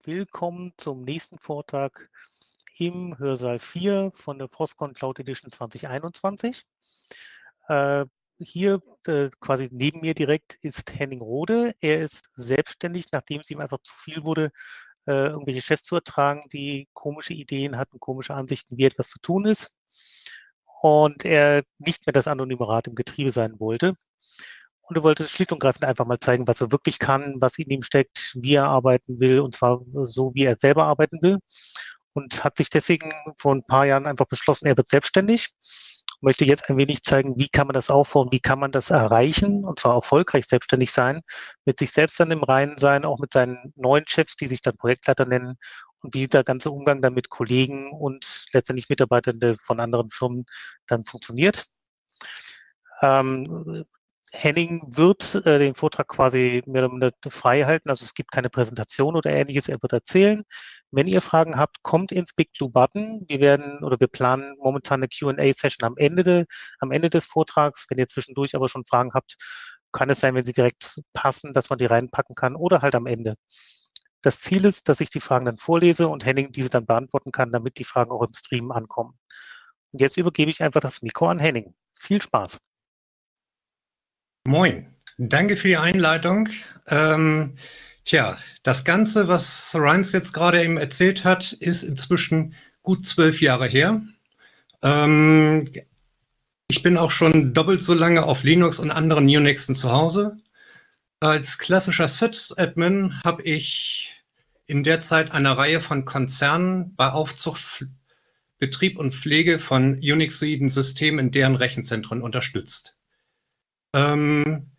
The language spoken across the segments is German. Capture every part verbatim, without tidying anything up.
Willkommen zum nächsten Vortrag im Hörsaal vier von der Frostcon Cloud Edition zwanzig einundzwanzig. Äh, hier äh, quasi neben mir direkt ist Henning Rode. Er ist selbstständig, nachdem es ihm einfach zu viel wurde, äh, irgendwelche Chefs zu ertragen, die komische Ideen hatten, komische Ansichten, wie etwas zu tun ist. Und er nicht mehr das anonyme Rad im Getriebe sein wollte. Und er wollte schlicht und greifend einfach mal zeigen, was er wirklich kann, was in ihm steckt, wie er arbeiten will, und zwar so, wie er selber arbeiten will. Und hat sich deswegen vor ein paar Jahren einfach beschlossen, er wird selbstständig. Ich möchte jetzt ein wenig zeigen, wie kann man das aufbauen, wie kann man das erreichen, und zwar erfolgreich selbstständig sein, mit sich selbst dann im Reinen sein, auch mit seinen neuen Chefs, die sich dann Projektleiter nennen, und wie der ganze Umgang dann mit Kollegen und letztendlich Mitarbeitern von anderen Firmen dann funktioniert. Ähm, Henning wird äh, den Vortrag quasi mehr oder minder frei halten, also es gibt keine Präsentation oder Ähnliches, er wird erzählen. Wenn ihr Fragen habt, kommt ins Big Blue Button. Wir werden oder wir planen momentan eine Q and A-Session am Ende, de, am Ende des Vortrags. Wenn ihr zwischendurch aber schon Fragen habt, kann es sein, wenn sie direkt passen, dass man die reinpacken kann oder halt am Ende. Das Ziel ist, dass ich die Fragen dann vorlese und Henning diese dann beantworten kann, damit die Fragen auch im Stream ankommen. Und jetzt übergebe ich einfach das Mikro an Henning. Viel Spaß. Moin, danke für die Einleitung. Ähm, tja, das Ganze, was Reins jetzt gerade eben erzählt hat, ist inzwischen gut zwölf Jahre her. Ähm, ich bin auch schon doppelt so lange auf Linux und anderen Unixen zu Hause. Als klassischer Sys-Admin habe ich in der Zeit eine Reihe von Konzernen bei Aufzucht, Betrieb und Pflege von Unixoiden Systemen in deren Rechenzentren unterstützt. Ähm,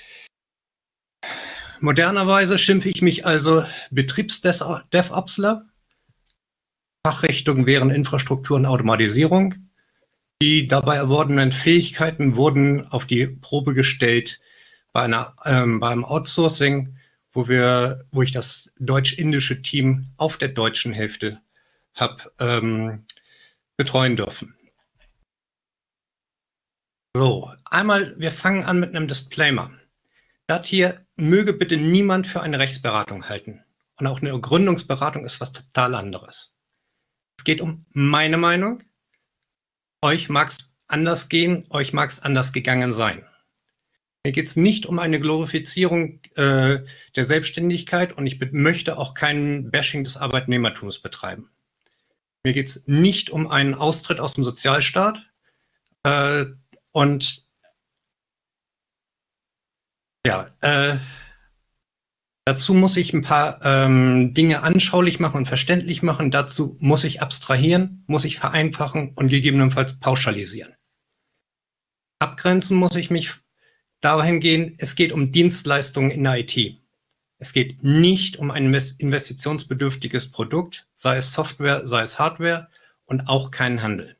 modernerweise schimpfe ich mich also Betriebs-DevOpsler. Fachrichtungen wären Infrastruktur und Automatisierung. Die dabei erworbenen Fähigkeiten wurden auf die Probe gestellt bei einer, ähm, beim Outsourcing, wo wir, wo ich das deutsch-indische Team auf der deutschen Hälfte habe ähm, betreuen dürfen. So, einmal, wir fangen an mit einem Disclaimer. Das hier möge bitte niemand für eine Rechtsberatung halten. Und auch eine Gründungsberatung ist was total anderes. Es geht um meine Meinung. Euch mag es anders gehen, euch mag es anders gegangen sein. Mir geht es nicht um eine Glorifizierung äh, der Selbstständigkeit und ich möchte auch keinen Bashing des Arbeitnehmertums betreiben. Mir geht es nicht um einen Austritt aus dem Sozialstaat äh, und ja, äh, dazu muss ich ein paar ähm, Dinge anschaulich machen und verständlich machen. Dazu muss ich abstrahieren, muss ich vereinfachen und gegebenenfalls pauschalisieren. Abgrenzen muss ich mich dahingehend, es geht um Dienstleistungen in der I T. Es geht nicht um ein investitionsbedürftiges Produkt, sei es Software, sei es Hardware und auch keinen Handel.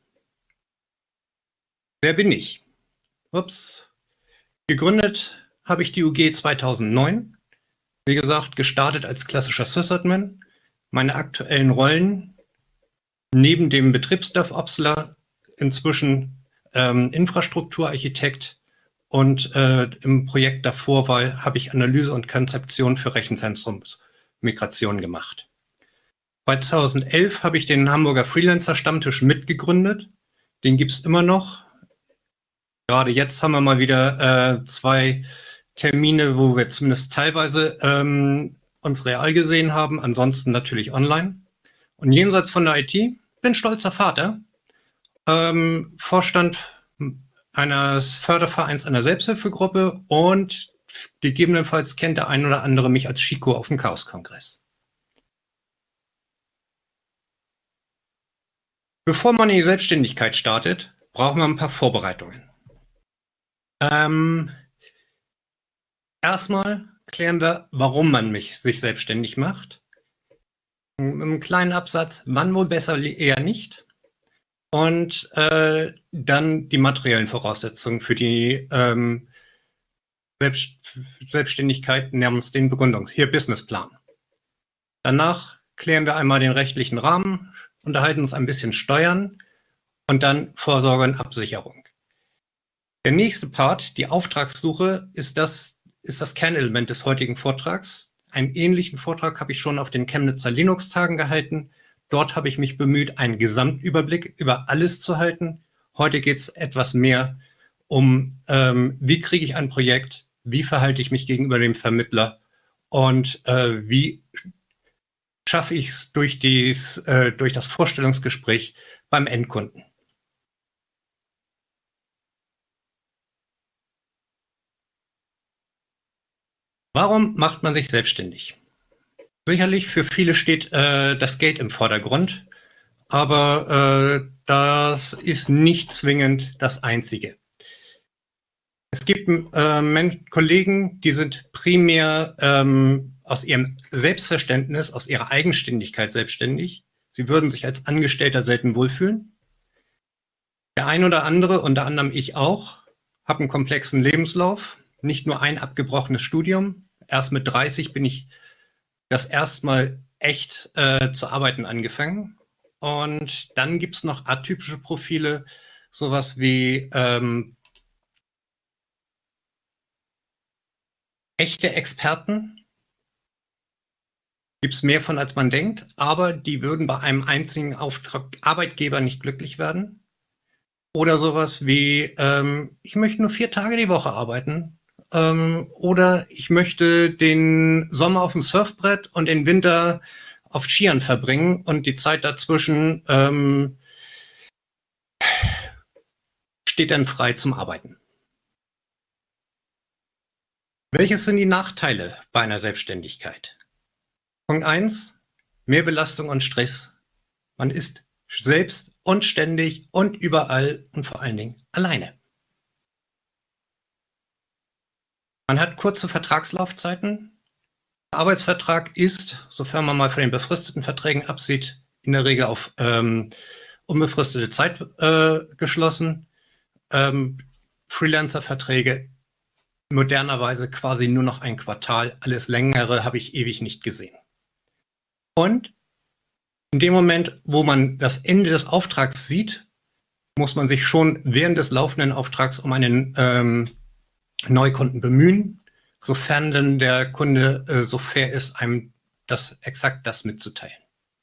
Wer bin ich? Ups. Gegründet habe ich die U G zweitausendneun. Wie gesagt, gestartet als klassischer Sysadmin. Meine aktuellen Rollen neben dem Betriebs-DevOpsler inzwischen ähm, Infrastrukturarchitekt und äh, im Projekt davor war, habe ich Analyse und Konzeption für Rechenzentrumsmigration gemacht. zweitausendelf habe ich den Hamburger Freelancer-Stammtisch mitgegründet. Den gibt es immer noch. Gerade jetzt haben wir mal wieder äh, zwei Termine, wo wir zumindest teilweise ähm, uns real gesehen haben, ansonsten natürlich online. Und jenseits von der I T, bin stolzer Vater, ähm, Vorstand eines Fördervereins einer Selbsthilfegruppe und gegebenenfalls kennt der ein oder andere mich als Chico auf dem Chaos-Kongress. Bevor man in die Selbstständigkeit startet, brauchen wir ein paar Vorbereitungen. Ähm, erstmal klären wir, warum man mich, sich selbstständig macht. Mit einem kleinen Absatz, wann wohl besser, eher nicht. Und äh, dann die materiellen Voraussetzungen für die ähm, Selbst Selbstständigkeit namens den Begründungs-, hier Businessplan. Danach klären wir einmal den rechtlichen Rahmen, unterhalten uns ein bisschen Steuern und dann Vorsorge und Absicherung. Der nächste Part, die Auftragssuche, ist das, ist das Kernelement des heutigen Vortrags. einen ähnlichen Vortrag habe ich schon auf den Chemnitzer Linux-Tagen gehalten. Dort habe ich mich bemüht, einen Gesamtüberblick über alles zu halten. Heute geht es etwas mehr um, ähm, wie kriege ich ein Projekt, wie verhalte ich mich gegenüber dem Vermittler und äh, wie schaffe ich es durch, dies, äh, durch das Vorstellungsgespräch beim Endkunden. Warum macht man sich selbstständig? Sicherlich für viele steht äh, das Geld im Vordergrund, aber äh, das ist nicht zwingend das Einzige. Es gibt äh, Kollegen, die sind primär ähm, aus ihrem Selbstverständnis, aus ihrer Eigenständigkeit selbstständig. Sie würden sich als Angestellter selten wohlfühlen. Der ein oder andere, unter anderem ich auch, habe einen komplexen Lebenslauf, nicht nur ein abgebrochenes Studium. Erst mit dreißig bin ich das erste Mal echt äh, zu arbeiten angefangen. Und dann gibt es noch atypische Profile, sowas wie ähm, echte Experten. Gibt es mehr von, als man denkt, aber die würden bei einem einzigen Auftrag Arbeitgeber nicht glücklich werden. Oder sowas wie, ähm, ich möchte nur vier Tage die Woche arbeiten. Ähm, oder ich möchte den Sommer auf dem Surfbrett und den Winter auf Skiern verbringen und die Zeit dazwischen ähm, steht dann frei zum Arbeiten. Welches sind die Nachteile bei einer Selbstständigkeit? Punkt eins, Mehrbelastung und Stress. Man ist selbst und ständig und überall und vor allen Dingen alleine. Man hat kurze Vertragslaufzeiten. Der Arbeitsvertrag ist, sofern man mal von den befristeten Verträgen absieht, in der Regel auf ähm, unbefristete Zeit äh, geschlossen. Ähm, Freelancer-Verträge modernerweise quasi nur noch ein Quartal. Alles Längere habe ich ewig nicht gesehen. Und in dem Moment, wo man das Ende des Auftrags sieht, muss man sich schon während des laufenden Auftrags um einen ähm, Neukunden bemühen, sofern denn der Kunde äh, so fair ist, einem das exakt das mitzuteilen.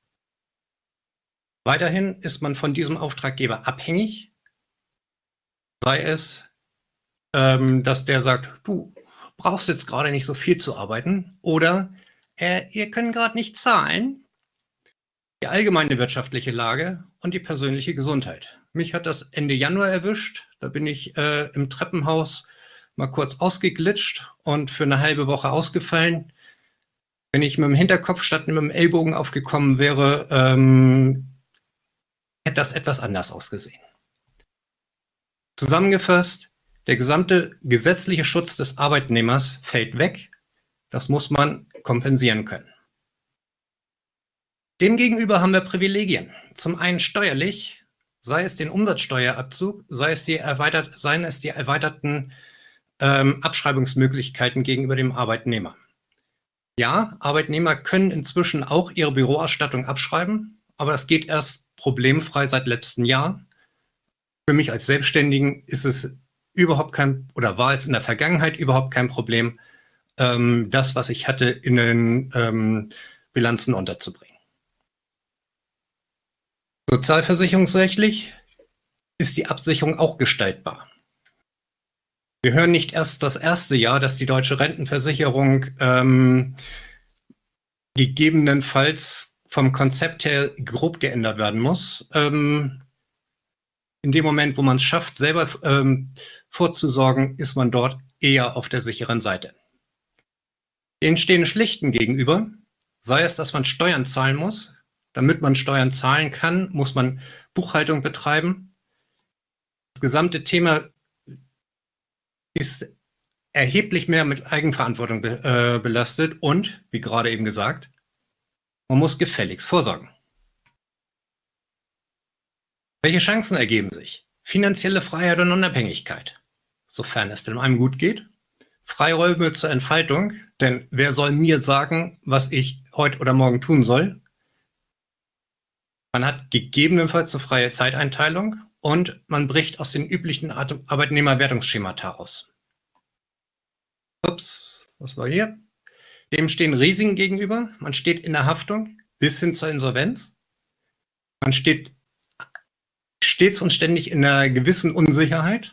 Weiterhin ist man von diesem Auftraggeber abhängig, sei es, ähm, dass der sagt, du brauchst jetzt gerade nicht so viel zu arbeiten, oder äh, ihr könnt gerade nicht zahlen. Die allgemeine wirtschaftliche Lage und die persönliche Gesundheit. Mich hat das Ende Januar erwischt. Da bin ich äh, im Treppenhaus mal kurz ausgeglitscht und für eine halbe Woche ausgefallen. Wenn ich mit dem Hinterkopf statt mit dem Ellbogen aufgekommen wäre, ähm, hätte das etwas anders ausgesehen. Zusammengefasst, der gesamte gesetzliche Schutz des Arbeitnehmers fällt weg. Das muss man kompensieren können. Demgegenüber haben wir Privilegien. Zum einen steuerlich, sei es den Umsatzsteuerabzug, sei es die, erweitert, seien es die erweiterten ähm, Abschreibungsmöglichkeiten gegenüber dem Arbeitnehmer. Ja, Arbeitnehmer können inzwischen auch ihre Büroausstattung abschreiben, aber das geht erst problemfrei seit letztem Jahr. Für mich als Selbstständigen ist es überhaupt kein, oder war es in der Vergangenheit überhaupt kein Problem, ähm, das, was ich hatte, in den ähm, Bilanzen unterzubringen. Sozialversicherungsrechtlich ist die Absicherung auch gestaltbar. Wir hören nicht erst das erste Jahr, dass die deutsche Rentenversicherung ähm, gegebenenfalls vom Konzept her grob geändert werden muss. Ähm, in dem Moment, wo man es schafft, selber ähm, vorzusorgen, ist man dort eher auf der sicheren Seite. Den stehenden Pflichten gegenüber, sei es, dass man Steuern zahlen muss. Damit man Steuern zahlen kann, muss man Buchhaltung betreiben. Das gesamte Thema ist erheblich mehr mit Eigenverantwortung be äh, belastet und, wie gerade eben gesagt, man muss gefälligst vorsorgen. Welche Chancen ergeben sich? Finanzielle Freiheit und Unabhängigkeit, sofern es denn einem gut geht. Freiräume zur Entfaltung, denn wer soll mir sagen, was ich heute oder morgen tun soll? Man hat gegebenenfalls eine freie Zeiteinteilung und man bricht aus den üblichen Arbeitnehmerwertungsschemata aus. Ups, was war hier? Dem stehen Risiken gegenüber. Man steht in der Haftung bis hin zur Insolvenz. Man steht stets und ständig in einer gewissen Unsicherheit.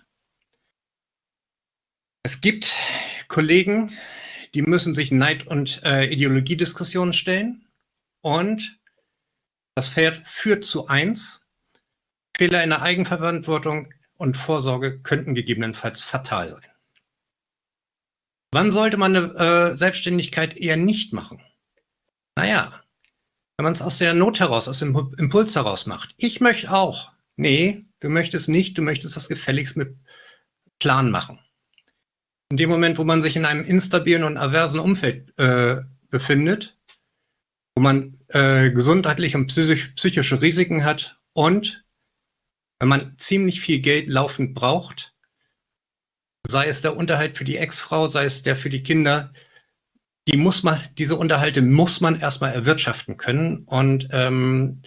Es gibt Kollegen, die müssen sich Neid- und äh, Ideologiediskussionen stellen. Und das Pferd führt zu eins. Fehler in der Eigenverantwortung und Vorsorge könnten gegebenenfalls fatal sein. Wann sollte man eine äh, Selbstständigkeit eher nicht machen? Naja, wenn man es aus der Not heraus, aus dem Impuls heraus macht. Ich möchte auch. Nee, du möchtest nicht, du möchtest das gefälligst mit Plan machen. In dem Moment, wo man sich in einem instabilen und aversen Umfeld äh, befindet, wo man äh, gesundheitliche und psychisch, psychische Risiken hat und wenn man ziemlich viel Geld laufend braucht, sei es der Unterhalt für die Ex-Frau, sei es der für die Kinder, die muss man, diese Unterhalte muss man erstmal erwirtschaften können. Und ähm,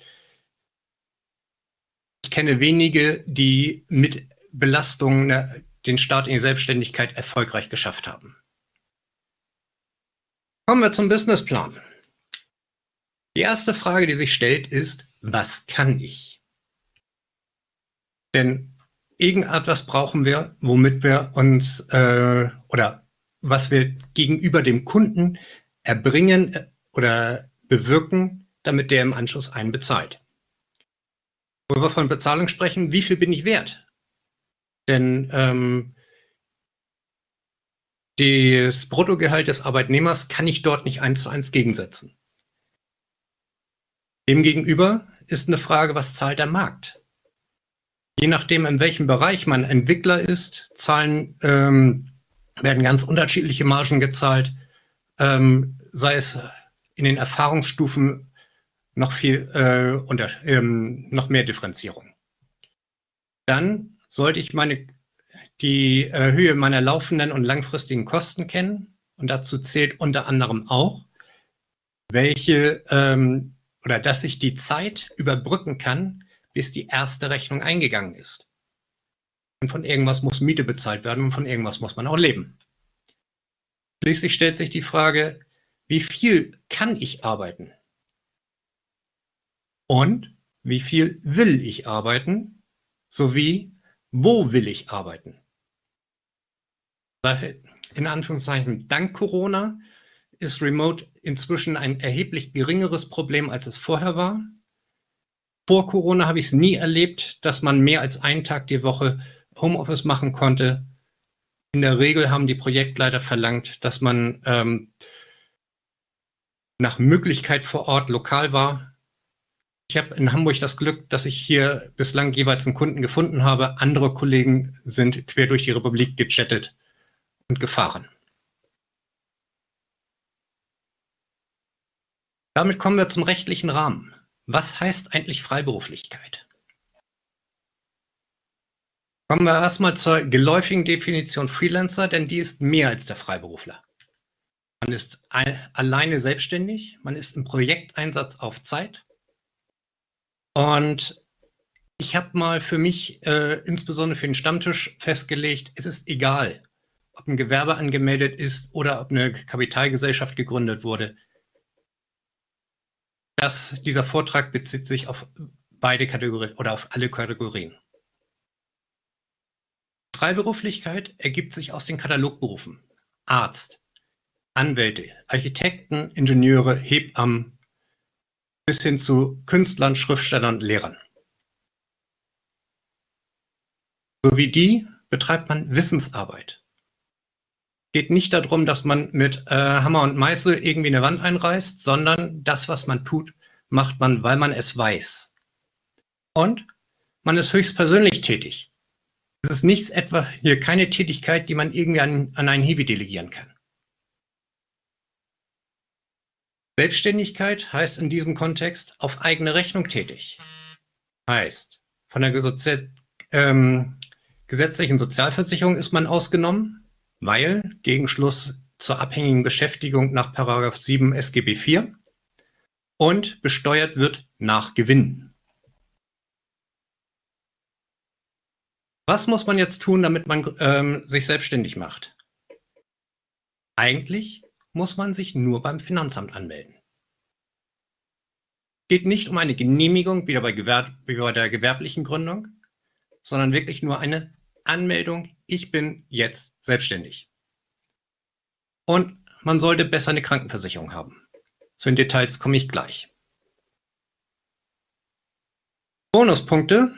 ich kenne wenige, die mit Belastungen ne, den Start in die Selbstständigkeit erfolgreich geschafft haben. Kommen wir zum Businessplan. Die erste Frage, die sich stellt, ist, was kann ich? Denn irgendetwas brauchen wir, womit wir uns äh, oder was wir gegenüber dem Kunden erbringen oder bewirken, damit der im Anschluss einen bezahlt. Wo wir von Bezahlung sprechen, wie viel bin ich wert? Denn ähm, das Bruttogehalt des Arbeitnehmers kann ich dort nicht eins zu eins gegensetzen. Demgegenüber ist eine Frage, was zahlt der Markt? Je nachdem, in welchem Bereich man Entwickler ist, zahlen, ähm, werden ganz unterschiedliche Margen gezahlt, ähm, sei es in den Erfahrungsstufen noch viel äh, unter, ähm, noch mehr Differenzierung. Dann sollte ich meine, die äh, Höhe meiner laufenden und langfristigen Kosten kennen und dazu zählt unter anderem auch, welche ähm, oder dass ich die Zeit überbrücken kann, bis die erste Rechnung eingegangen ist. Und von irgendwas muss Miete bezahlt werden und von irgendwas muss man auch leben. Schließlich stellt sich die Frage, wie viel kann ich arbeiten? Und wie viel will ich arbeiten? Sowie, wo will ich arbeiten? In Anführungszeichen, dank Corona ist Remote inzwischen ein erheblich geringeres Problem, als es vorher war. Vor Corona habe ich es nie erlebt, dass man mehr als einen Tag die Woche Homeoffice machen konnte. In der Regel haben die Projektleiter verlangt, dass man ähm, nach Möglichkeit vor Ort lokal war. Ich habe in Hamburg das Glück, dass ich hier bislang jeweils einen Kunden gefunden habe. Andere Kollegen sind quer durch die Republik gechattet und gefahren. Damit kommen wir zum rechtlichen Rahmen. Was heißt eigentlich Freiberuflichkeit? Kommen wir erstmal zur geläufigen Definition Freelancer, denn die ist mehr als der Freiberufler. Man ist alleine selbstständig, man ist im Projekteinsatz auf Zeit. Und ich habe mal für mich, äh, insbesondere für den Stammtisch, festgelegt, es ist egal, ob ein Gewerbe angemeldet ist oder ob eine Kapitalgesellschaft gegründet wurde. Das, dieser Vortrag bezieht sich auf beide Kategorien oder auf alle Kategorien. Freiberuflichkeit ergibt sich aus den Katalogberufen. Arzt, Anwälte, Architekten, Ingenieure, Hebammen bis hin zu Künstlern, Schriftstellern und Lehrern. Sowie die betreibt man Wissensarbeit. Es geht nicht darum, dass man mit äh, Hammer und Meißel irgendwie eine Wand einreißt, sondern das, was man tut, macht man, weil man es weiß. Und man ist höchstpersönlich tätig. Es ist nichts etwa hier keine Tätigkeit, die man irgendwie an, an einen Hiwi delegieren kann. Selbstständigkeit heißt in diesem Kontext auf eigene Rechnung tätig. Heißt, von der Sozi ähm, gesetzlichen Sozialversicherung ist man ausgenommen, weil Gegenschluss zur abhängigen Beschäftigung nach Paragraph sieben S G B vier und besteuert wird nach Gewinn. Was muss man jetzt tun, damit man ähm, sich selbstständig macht? Eigentlich muss man sich nur beim Finanzamt anmelden. Es geht nicht um eine Genehmigung, wieder bei, Gewerb wie bei der gewerblichen Gründung, sondern wirklich nur eine Anmeldung, ich bin jetzt selbstständig. Und man sollte besser eine Krankenversicherung haben. Zu den Details komme ich gleich. Bonuspunkte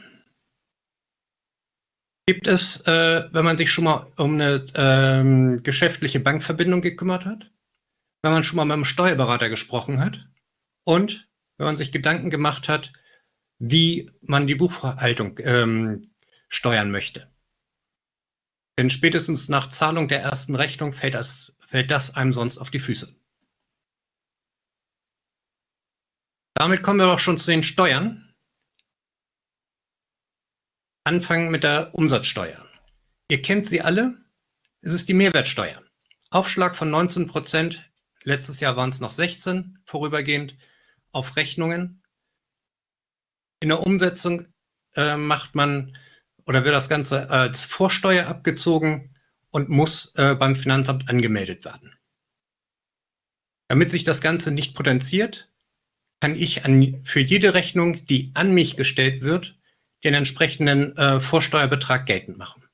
gibt es, äh, wenn man sich schon mal um eine ähm, geschäftliche Bankverbindung gekümmert hat, wenn man schon mal mit einem Steuerberater gesprochen hat und wenn man sich Gedanken gemacht hat, wie man die Buchhaltung ähm, steuern möchte. Denn spätestens nach Zahlung der ersten Rechnung fällt das, fällt das einem sonst auf die Füße. Damit kommen wir auch schon zu den Steuern. Anfangen mit der Umsatzsteuer. Ihr kennt sie alle. Es ist die Mehrwertsteuer. Aufschlag von neunzehn Prozent. Letztes Jahr waren es noch sechzehn vorübergehend auf Rechnungen. In der Umsetzung äh, macht man oder wird das Ganze als Vorsteuer abgezogen und muss äh, beim Finanzamt angemeldet werden. Damit sich das Ganze nicht potenziert, kann ich an, für jede Rechnung, die an mich gestellt wird, den entsprechenden äh, Vorsteuerbetrag geltend machen.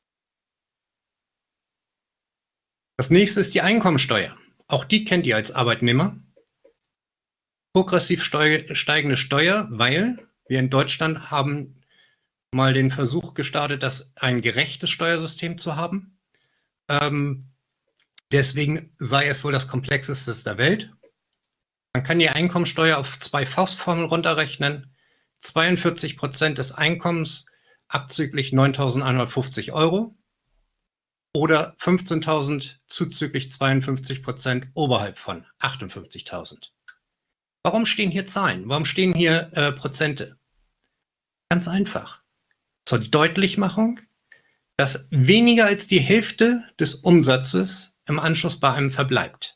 Das nächste ist die Einkommensteuer. Auch die kennt ihr als Arbeitnehmer. Progressiv steigende Steuer, weil wir in Deutschland haben mal den Versuch gestartet, das ein gerechtes Steuersystem zu haben. Ähm, deswegen sei es wohl das komplexeste der Welt. Man kann die Einkommensteuer auf zwei Faustformeln runterrechnen. zweiundvierzig Prozent des Einkommens abzüglich neuntausendeinhundertfünfzig Euro oder fünfzehntausend zuzüglich zweiundfünfzig Prozent oberhalb von achtundfünfzigtausend. Warum stehen hier Zahlen? Warum stehen hier äh, Prozente? Ganz einfach. Zur Deutlichmachung, dass weniger als die Hälfte des Umsatzes im Anschluss bei einem verbleibt.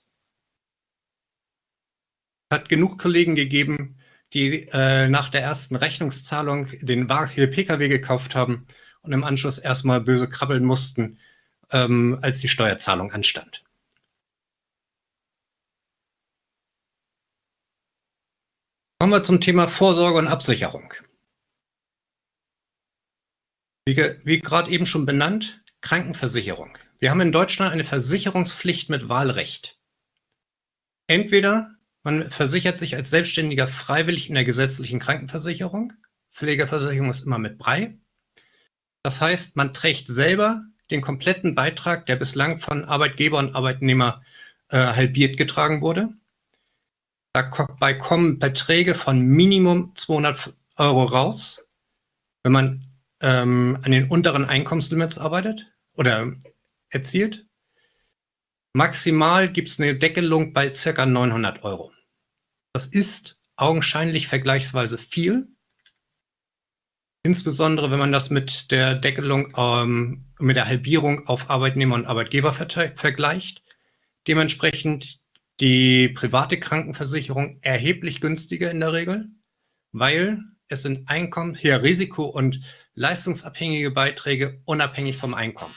Es hat genug Kollegen gegeben, die äh, nach der ersten Rechnungszahlung den P K W gekauft haben und im Anschluss erstmal böse krabbeln mussten, ähm, als die Steuerzahlung anstand. Kommen wir zum Thema Vorsorge und Absicherung. Wie, wie gerade eben schon benannt, Krankenversicherung. Wir haben in Deutschland eine Versicherungspflicht mit Wahlrecht. Entweder man versichert sich als Selbstständiger freiwillig in der gesetzlichen Krankenversicherung. Pflegeversicherung ist immer mit Brei. Das heißt, man trägt selber den kompletten Beitrag, der bislang von Arbeitgeber und Arbeitnehmer äh, halbiert getragen wurde. Dabei kommen Beträge von Minimum zweihundert Euro raus, wenn man ähm, an den unteren Einkommenslimits arbeitet oder erzielt. Maximal gibt es eine Deckelung bei ca. neunhundert Euro. Das ist augenscheinlich vergleichsweise viel. Insbesondere, wenn man das mit der Deckelung, ähm, mit der Halbierung auf Arbeitnehmer und Arbeitgeber ver vergleicht. Dementsprechend die private Krankenversicherung erheblich günstiger in der Regel, weil es sind Einkommen, hier Risiko- und leistungsabhängige Beiträge unabhängig vom Einkommen.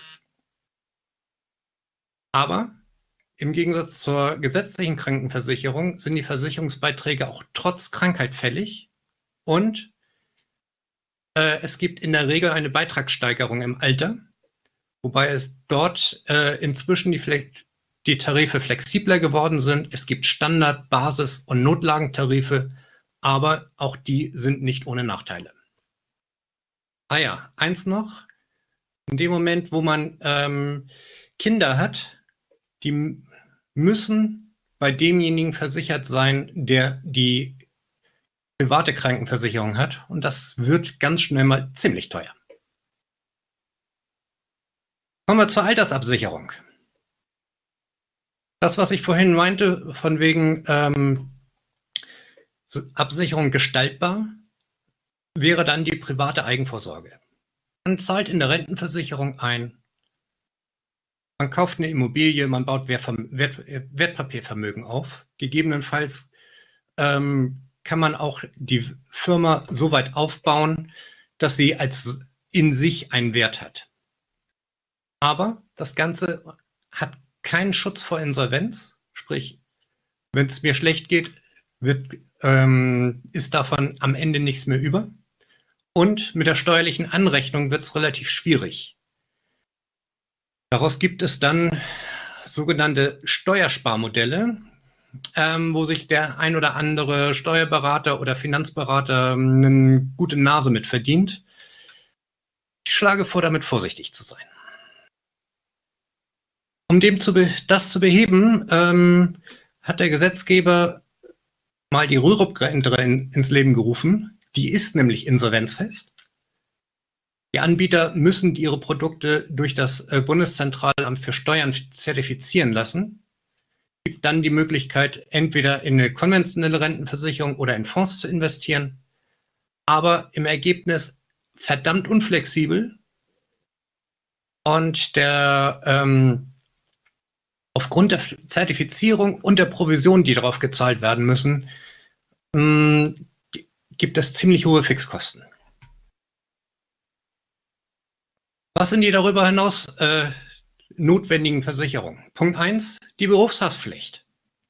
Aber im Gegensatz zur gesetzlichen Krankenversicherung sind die Versicherungsbeiträge auch trotz Krankheit fällig und äh, es gibt in der Regel eine Beitragssteigerung im Alter, wobei es dort äh, inzwischen die, die Tarife flexibler geworden sind. Es gibt Standard-, Basis- und Notlagentarife, aber auch die sind nicht ohne Nachteile. Ah ja, eins noch. In dem Moment, wo man ähm, Kinder hat, die müssen bei demjenigen versichert sein, der die private Krankenversicherung hat. Und das wird ganz schnell mal ziemlich teuer. Kommen wir zur Altersabsicherung. Das, was ich vorhin meinte, von wegen ähm, Absicherung gestaltbar, wäre dann die private Eigenvorsorge. Man zahlt in der Rentenversicherung ein, man kauft eine Immobilie, man baut Wert, Wert, Wertpapiervermögen auf. Gegebenenfalls ähm, kann man auch die Firma so weit aufbauen, dass sie als in sich einen Wert hat. Aber das Ganze hat keinen Schutz vor Insolvenz. Sprich, wenn es mir schlecht geht, wird, ähm, ist davon am Ende nichts mehr über. Und mit der steuerlichen Anrechnung wird es relativ schwierig. Daraus gibt es dann sogenannte Steuersparmodelle, ähm, wo sich der ein oder andere Steuerberater oder Finanzberater eine gute Nase mit verdient. Ich schlage vor, damit vorsichtig zu sein. Um dem zu das zu beheben, ähm, hat der Gesetzgeber mal die Rürup-Rente in, ins Leben gerufen. Die ist nämlich insolvenzfest. Die Anbieter müssen ihre Produkte durch das äh, Bundeszentralamt für Steuern zertifizieren lassen. Es gibt dann die Möglichkeit, entweder in eine konventionelle Rentenversicherung oder in Fonds zu investieren, aber im Ergebnis verdammt unflexibel. Und der ähm, aufgrund der Zertifizierung und der Provision, die darauf gezahlt werden müssen, mh, gibt es ziemlich hohe Fixkosten. Was sind die darüber hinaus äh, notwendigen Versicherungen? Punkt eins, die Berufshaftpflicht.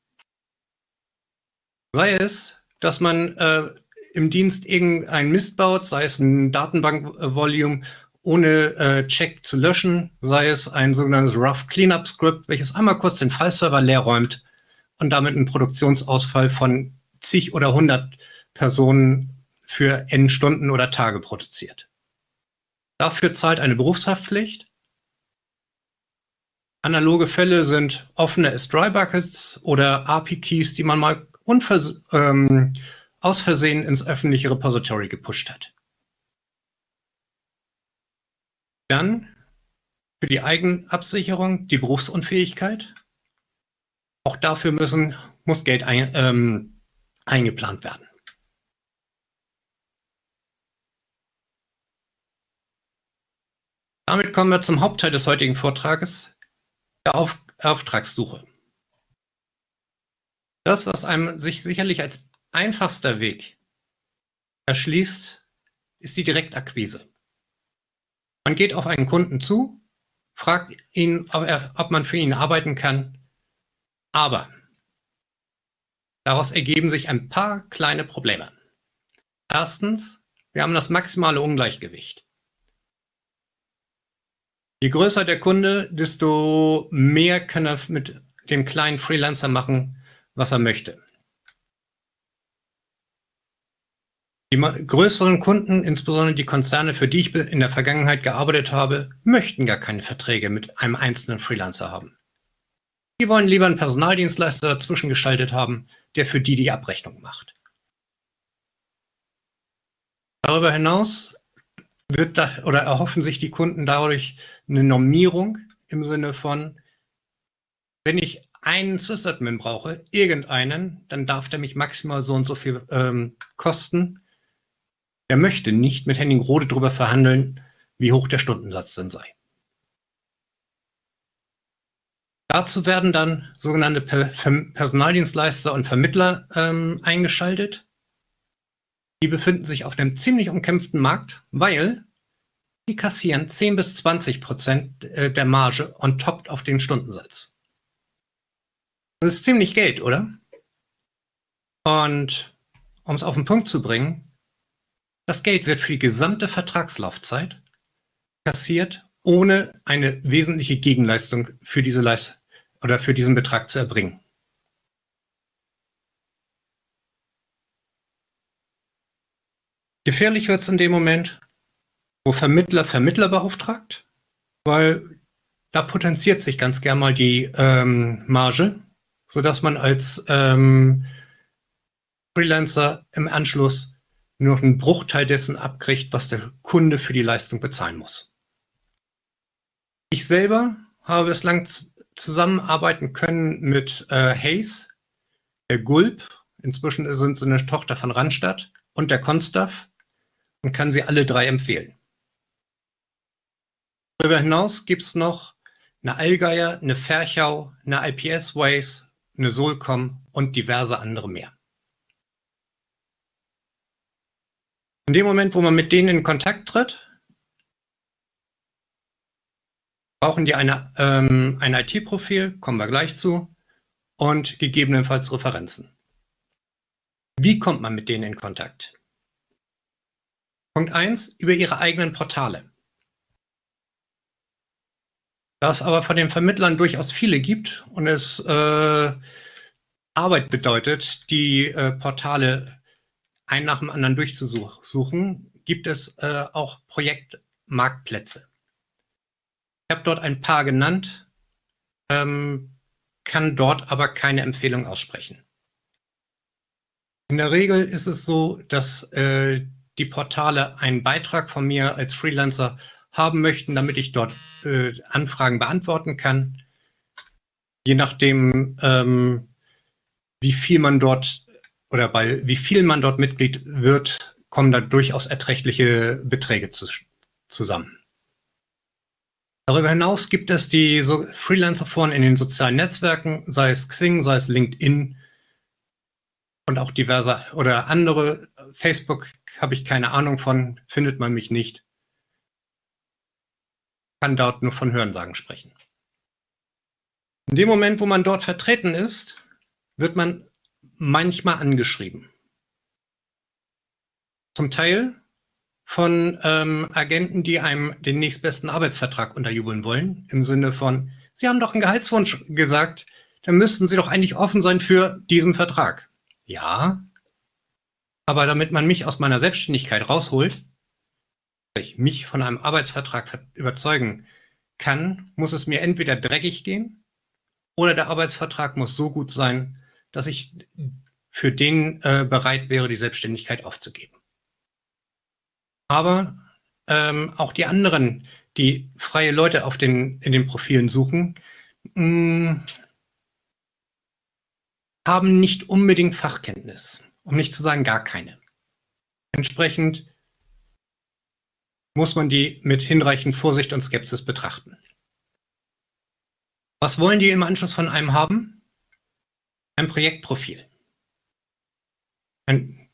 Sei es, dass man äh, im Dienst irgendein Mist baut, sei es ein Datenbankvolumen ohne äh, Check zu löschen, sei es ein sogenanntes Rough Cleanup Script, welches einmal kurz den File-Server leer räumt und damit einen Produktionsausfall von zig oder hundert Personen für n Stunden oder Tage produziert. Dafür zahlt eine Berufshaftpflicht. Analoge Fälle sind offene S drei Buckets oder A P I Keys, die man mal ähm, aus Versehen ins öffentliche Repository gepusht hat. Dann für die Eigenabsicherung die Berufsunfähigkeit. Auch dafür müssen, muss Geld ein, ähm, eingeplant werden. Damit kommen wir zum Hauptteil des heutigen Vortrages, der Auf Auftragssuche. Das, was einem sich sicherlich als einfachster Weg erschließt, ist die Direktakquise. Man geht auf einen Kunden zu, fragt ihn, ob, er, ob man für ihn arbeiten kann, aber daraus ergeben sich ein paar kleine Probleme. Erstens, wir haben das maximale Ungleichgewicht. Je größer der Kunde, desto mehr kann er mit dem kleinen Freelancer machen, was er möchte. Die größeren Kunden, insbesondere die Konzerne, für die ich in der Vergangenheit gearbeitet habe, möchten gar keine Verträge mit einem einzelnen Freelancer haben. Die wollen lieber einen Personaldienstleister dazwischen geschaltet haben, der für die die Abrechnung macht. Darüber hinaus wird da, oder erhoffen sich die Kunden dadurch eine Normierung im Sinne von, wenn ich einen Sysadmin brauche, irgendeinen, dann darf der mich maximal so und so viel ähm, kosten. Er möchte nicht mit Henning Rode darüber verhandeln, wie hoch der Stundensatz denn sei. Dazu werden dann sogenannte Personaldienstleister und Vermittler ähm, eingeschaltet. Die befinden sich auf einem ziemlich umkämpften Markt, weil die kassieren zehn bis zwanzig Prozent der Marge on top auf den Stundensatz. Das ist ziemlich Geld, oder? Und um es auf den Punkt zu bringen, das Geld wird für die gesamte Vertragslaufzeit kassiert, ohne eine wesentliche Gegenleistung für diese Leistung oder für diesen Betrag zu erbringen. Gefährlich wird es in dem Moment, wo Vermittler Vermittler beauftragt, weil da potenziert sich ganz gern mal die ähm, Marge, sodass man als ähm, Freelancer im Anschluss nur noch einen Bruchteil dessen abkriegt, was der Kunde für die Leistung bezahlen muss. Ich selber habe bislang zusammenarbeiten können mit äh, Hayes, der Gulp, inzwischen sind sie eine Tochter von Randstad, und der Constaff und kann sie alle drei empfehlen. Darüber hinaus gibt es noch eine Allgeier, eine Ferchau, eine I P S-Ways, eine Solcom und diverse andere mehr. In dem Moment, wo man mit denen in Kontakt tritt, brauchen die eine, ähm, ein I T-Profil, kommen wir gleich zu, und gegebenenfalls Referenzen. Wie kommt man mit denen in Kontakt? Punkt eins, über ihre eigenen Portale. Da es aber von den Vermittlern durchaus viele gibt und es äh, Arbeit bedeutet, die äh, Portale ein nach dem anderen durchzusuchen, gibt es äh, auch Projektmarktplätze. Ich habe dort ein paar genannt, ähm, kann dort aber keine Empfehlung aussprechen. In der Regel ist es so, dass äh, die Portale einen Beitrag von mir als Freelancer haben möchten, damit ich dort äh, Anfragen beantworten kann. Je nachdem, ähm, wie viel man dort oder bei wie viel man dort Mitglied wird, kommen da durchaus erträgliche Beträge zu, zusammen. Darüber hinaus gibt es die so Freelancer-Foren in den sozialen Netzwerken, sei es Xing, sei es LinkedIn und auch diverse oder andere. Facebook habe ich keine Ahnung von, findet man mich nicht. Kann dort nur von Hörensagen sprechen. In dem Moment, wo man dort vertreten ist, wird man manchmal angeschrieben. Zum Teil von ähm, Agenten, die einem den nächstbesten Arbeitsvertrag unterjubeln wollen, im Sinne von, Sie haben doch einen Gehaltswunsch gesagt, dann müssten Sie doch eigentlich offen sein für diesen Vertrag. Ja, aber damit man mich aus meiner Selbstständigkeit rausholt, ich mich von einem Arbeitsvertrag überzeugen kann, muss es mir entweder dreckig gehen oder der Arbeitsvertrag muss so gut sein, dass ich für den äh, bereit wäre, die Selbstständigkeit aufzugeben. Aber ähm, auch die anderen, die freie Leute auf den, in den Profilen suchen, mh, haben nicht unbedingt Fachkenntnis, um nicht zu sagen gar keine. Entsprechend muss man die mit hinreichend Vorsicht und Skepsis betrachten. Was wollen die im Anschluss von einem haben? Ein Projektprofil. Ein,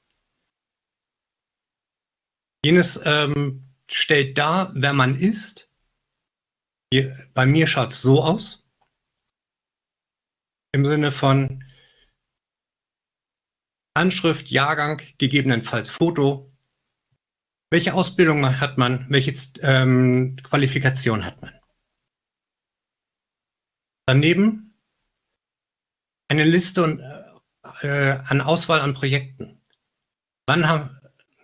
jenes ähm, stellt dar, wer man ist. Hier, bei mir schaut es so aus. Im Sinne von Anschrift, Jahrgang, gegebenenfalls Foto. Welche Ausbildung hat man? Welche ähm, Qualifikation hat man? Daneben eine Liste und, äh, an Auswahl an Projekten. Wann haben,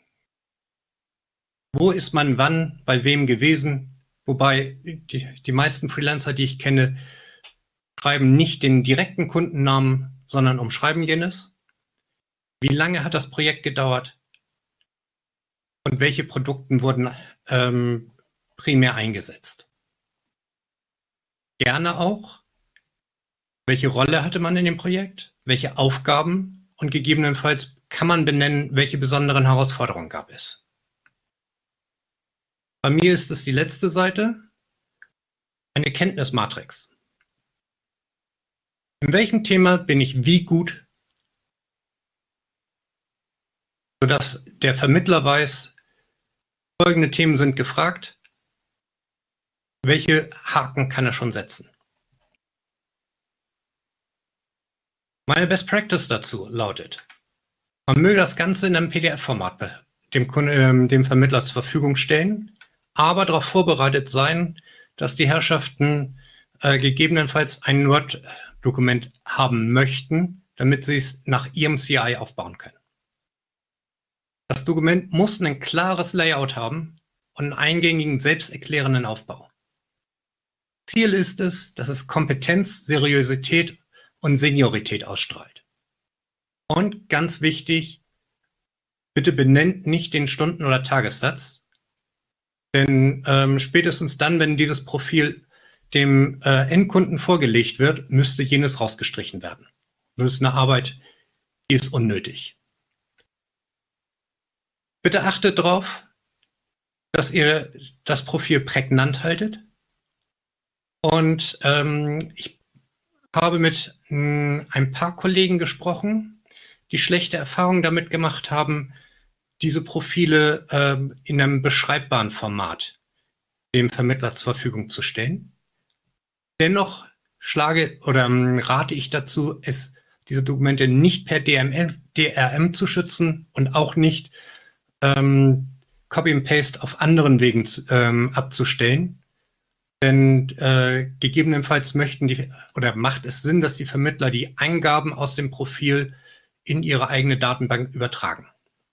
wo ist man wann, bei wem gewesen? Wobei die, die meisten Freelancer, die ich kenne, schreiben nicht den direkten Kundennamen, sondern umschreiben jenes. Wie lange hat das Projekt gedauert? Und welche Produkte wurden ähm, primär eingesetzt? Gerne auch, welche Rolle hatte man in dem Projekt? Welche Aufgaben? Und gegebenenfalls kann man benennen, welche besonderen Herausforderungen gab es. Bei mir ist es die letzte Seite, eine Kenntnismatrix. In welchem Thema bin ich wie gut, sodass der Vermittler weiß, folgende Themen sind gefragt, welche Haken kann er schon setzen. Meine Best Practice dazu lautet, man möge das Ganze in einem P D F-Format dem, äh, dem Vermittler zur Verfügung stellen, aber darauf vorbereitet sein, dass die Herrschaften äh, gegebenenfalls ein Word-Dokument haben möchten, damit sie es nach ihrem C I aufbauen können. Das Dokument muss ein klares Layout haben und einen eingängigen, selbsterklärenden Aufbau. Ziel ist es, dass es Kompetenz, Seriosität und Seniorität ausstrahlt. Und ganz wichtig, bitte benennt nicht den Stunden- oder Tagessatz, denn ähm, spätestens dann, wenn dieses Profil dem äh, Endkunden vorgelegt wird, müsste jenes rausgestrichen werden. Das ist eine Arbeit, die ist unnötig. Bitte achtet darauf, dass ihr das Profil prägnant haltet. Und ähm, ich habe mit mh, ein paar Kollegen gesprochen, die schlechte Erfahrungen damit gemacht haben, diese Profile ähm, in einem beschreibbaren Format dem Vermittler zur Verfügung zu stellen. Dennoch schlage oder ähm, rate ich dazu, es, diese Dokumente nicht per D M M, D R M zu schützen und auch nicht ähm, Copy and Paste auf anderen Wegen ähm, abzustellen. Denn äh, gegebenenfalls möchten die oder macht es Sinn, dass die Vermittler die Eingaben aus dem Profil in ihre eigene Datenbank übertragen.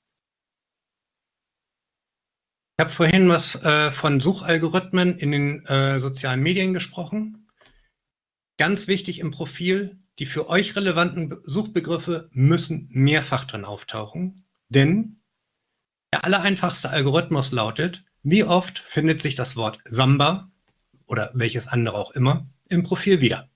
Ich habe vorhin was äh, von Suchalgorithmen in den äh, sozialen Medien gesprochen. Ganz wichtig im Profil, die für euch relevanten Suchbegriffe müssen mehrfach drin auftauchen, denn der allereinfachste Algorithmus lautet, wie oft findet sich das Wort Samba oder welches andere auch immer im Profil wieder.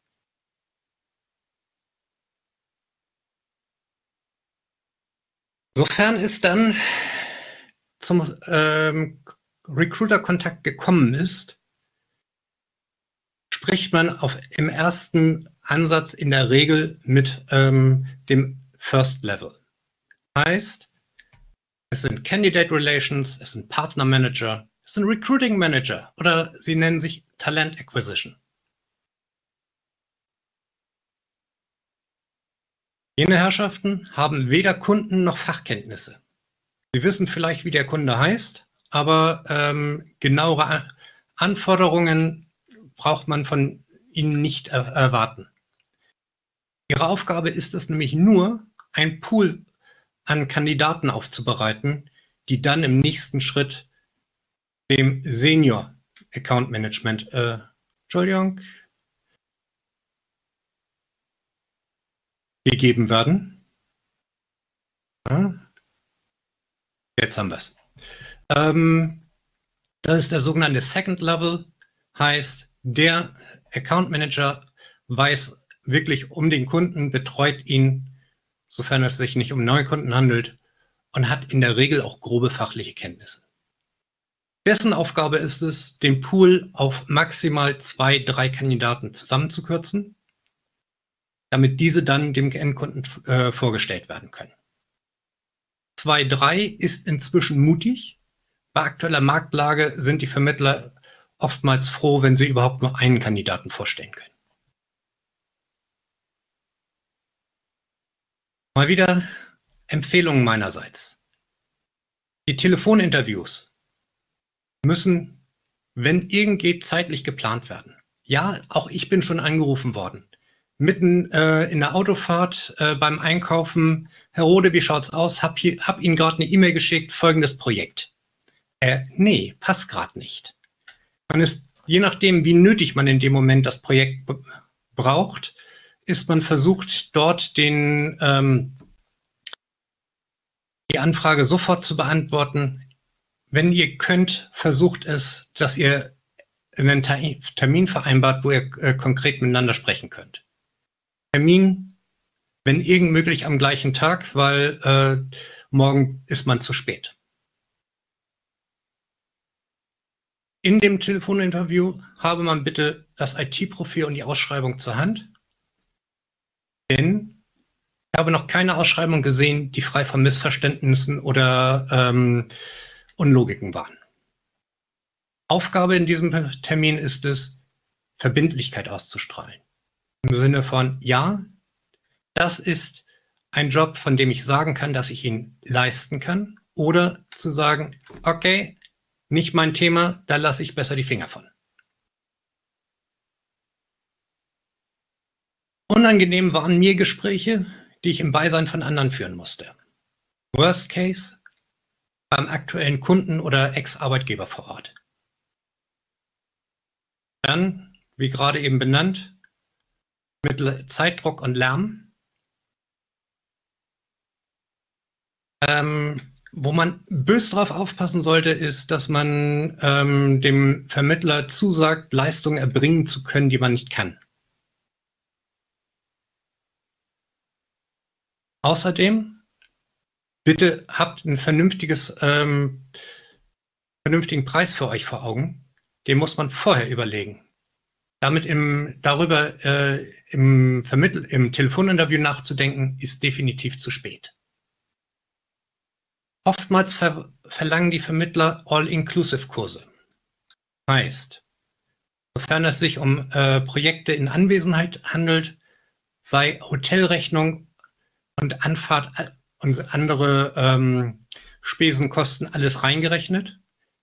Sofern es dann zum ähm, Recruiter-Kontakt gekommen ist, spricht man auf, im ersten Ansatz in der Regel mit ähm, dem First Level. Heißt, es sind Candidate Relations, es sind Partner Manager, es sind Recruiting Manager oder sie nennen sich Talent Acquisition. Jene Herrschaften haben weder Kunden noch Fachkenntnisse. Sie wissen vielleicht, wie der Kunde heißt, aber ähm, genauere Anforderungen braucht man von ihnen nicht er erwarten. Ihre Aufgabe ist es nämlich nur, ein Pool an Kandidaten aufzubereiten, die dann im nächsten Schritt dem Senior Account Management, äh, Entschuldigung, gegeben werden. Ja, jetzt haben wir es. Ähm, das ist der sogenannte Second Level, heißt, der Account Manager weiß wirklich um den Kunden, betreut ihn, sofern es sich nicht um Neukunden handelt, und hat in der Regel auch grobe fachliche Kenntnisse. Dessen Aufgabe ist es, den Pool auf maximal zwei, drei Kandidaten zusammenzukürzen, damit diese dann dem Endkunden äh, vorgestellt werden können. zwei, drei ist inzwischen mutig. Bei aktueller Marktlage sind die Vermittler oftmals froh, wenn sie überhaupt nur einen Kandidaten vorstellen können. Mal wieder Empfehlungen meinerseits. Die Telefoninterviews müssen, wenn irgend geht, zeitlich geplant werden. Ja, auch ich bin schon angerufen worden. Mitten äh, in der Autofahrt äh, beim Einkaufen. Herr Rode, wie schaut's aus? Hab, hier, hab Ihnen gerade eine E-Mail geschickt, folgendes Projekt. Äh, nee, passt gerade nicht. Man ist, je nachdem, wie nötig man in dem Moment das Projekt braucht, ist man versucht, dort den, ähm, die Anfrage sofort zu beantworten. Wenn ihr könnt, versucht es, dass ihr einen Termin vereinbart, wo ihr äh, konkret miteinander sprechen könnt. Termin, wenn irgend möglich am gleichen Tag, weil äh, morgen ist man zu spät. In dem Telefoninterview habe man bitte das I T-Profil und die Ausschreibung zur Hand, denn ich habe noch keine Ausschreibung gesehen, die frei von Missverständnissen oder ähm, Unlogiken waren. Aufgabe in diesem Termin ist es, Verbindlichkeit auszustrahlen. Im Sinne von, ja, das ist ein Job, von dem ich sagen kann, dass ich ihn leisten kann. Oder zu sagen, okay, nicht mein Thema, da lasse ich besser die Finger von. Unangenehm waren mir Gespräche, die ich im Beisein von anderen führen musste. Worst Case, beim aktuellen Kunden oder Ex-Arbeitgeber vor Ort. Dann, wie gerade eben benannt, mit Zeitdruck und Lärm. Ähm, wo man bös drauf aufpassen sollte, ist, dass man ähm, dem Vermittler zusagt, Leistungen erbringen zu können, die man nicht kann. Außerdem, bitte habt ein vernünftiges, ähm, vernünftigen Preis für euch vor Augen. Den muss man vorher überlegen. Damit im, darüber äh, im, Vermittl im Telefoninterview nachzudenken, ist definitiv zu spät. Oftmals ver verlangen die Vermittler All-Inclusive-Kurse. Heißt, sofern es sich um äh, Projekte in Anwesenheit handelt, sei Hotelrechnung und Anfahrt äh, und andere ähm, Spesenkosten alles reingerechnet.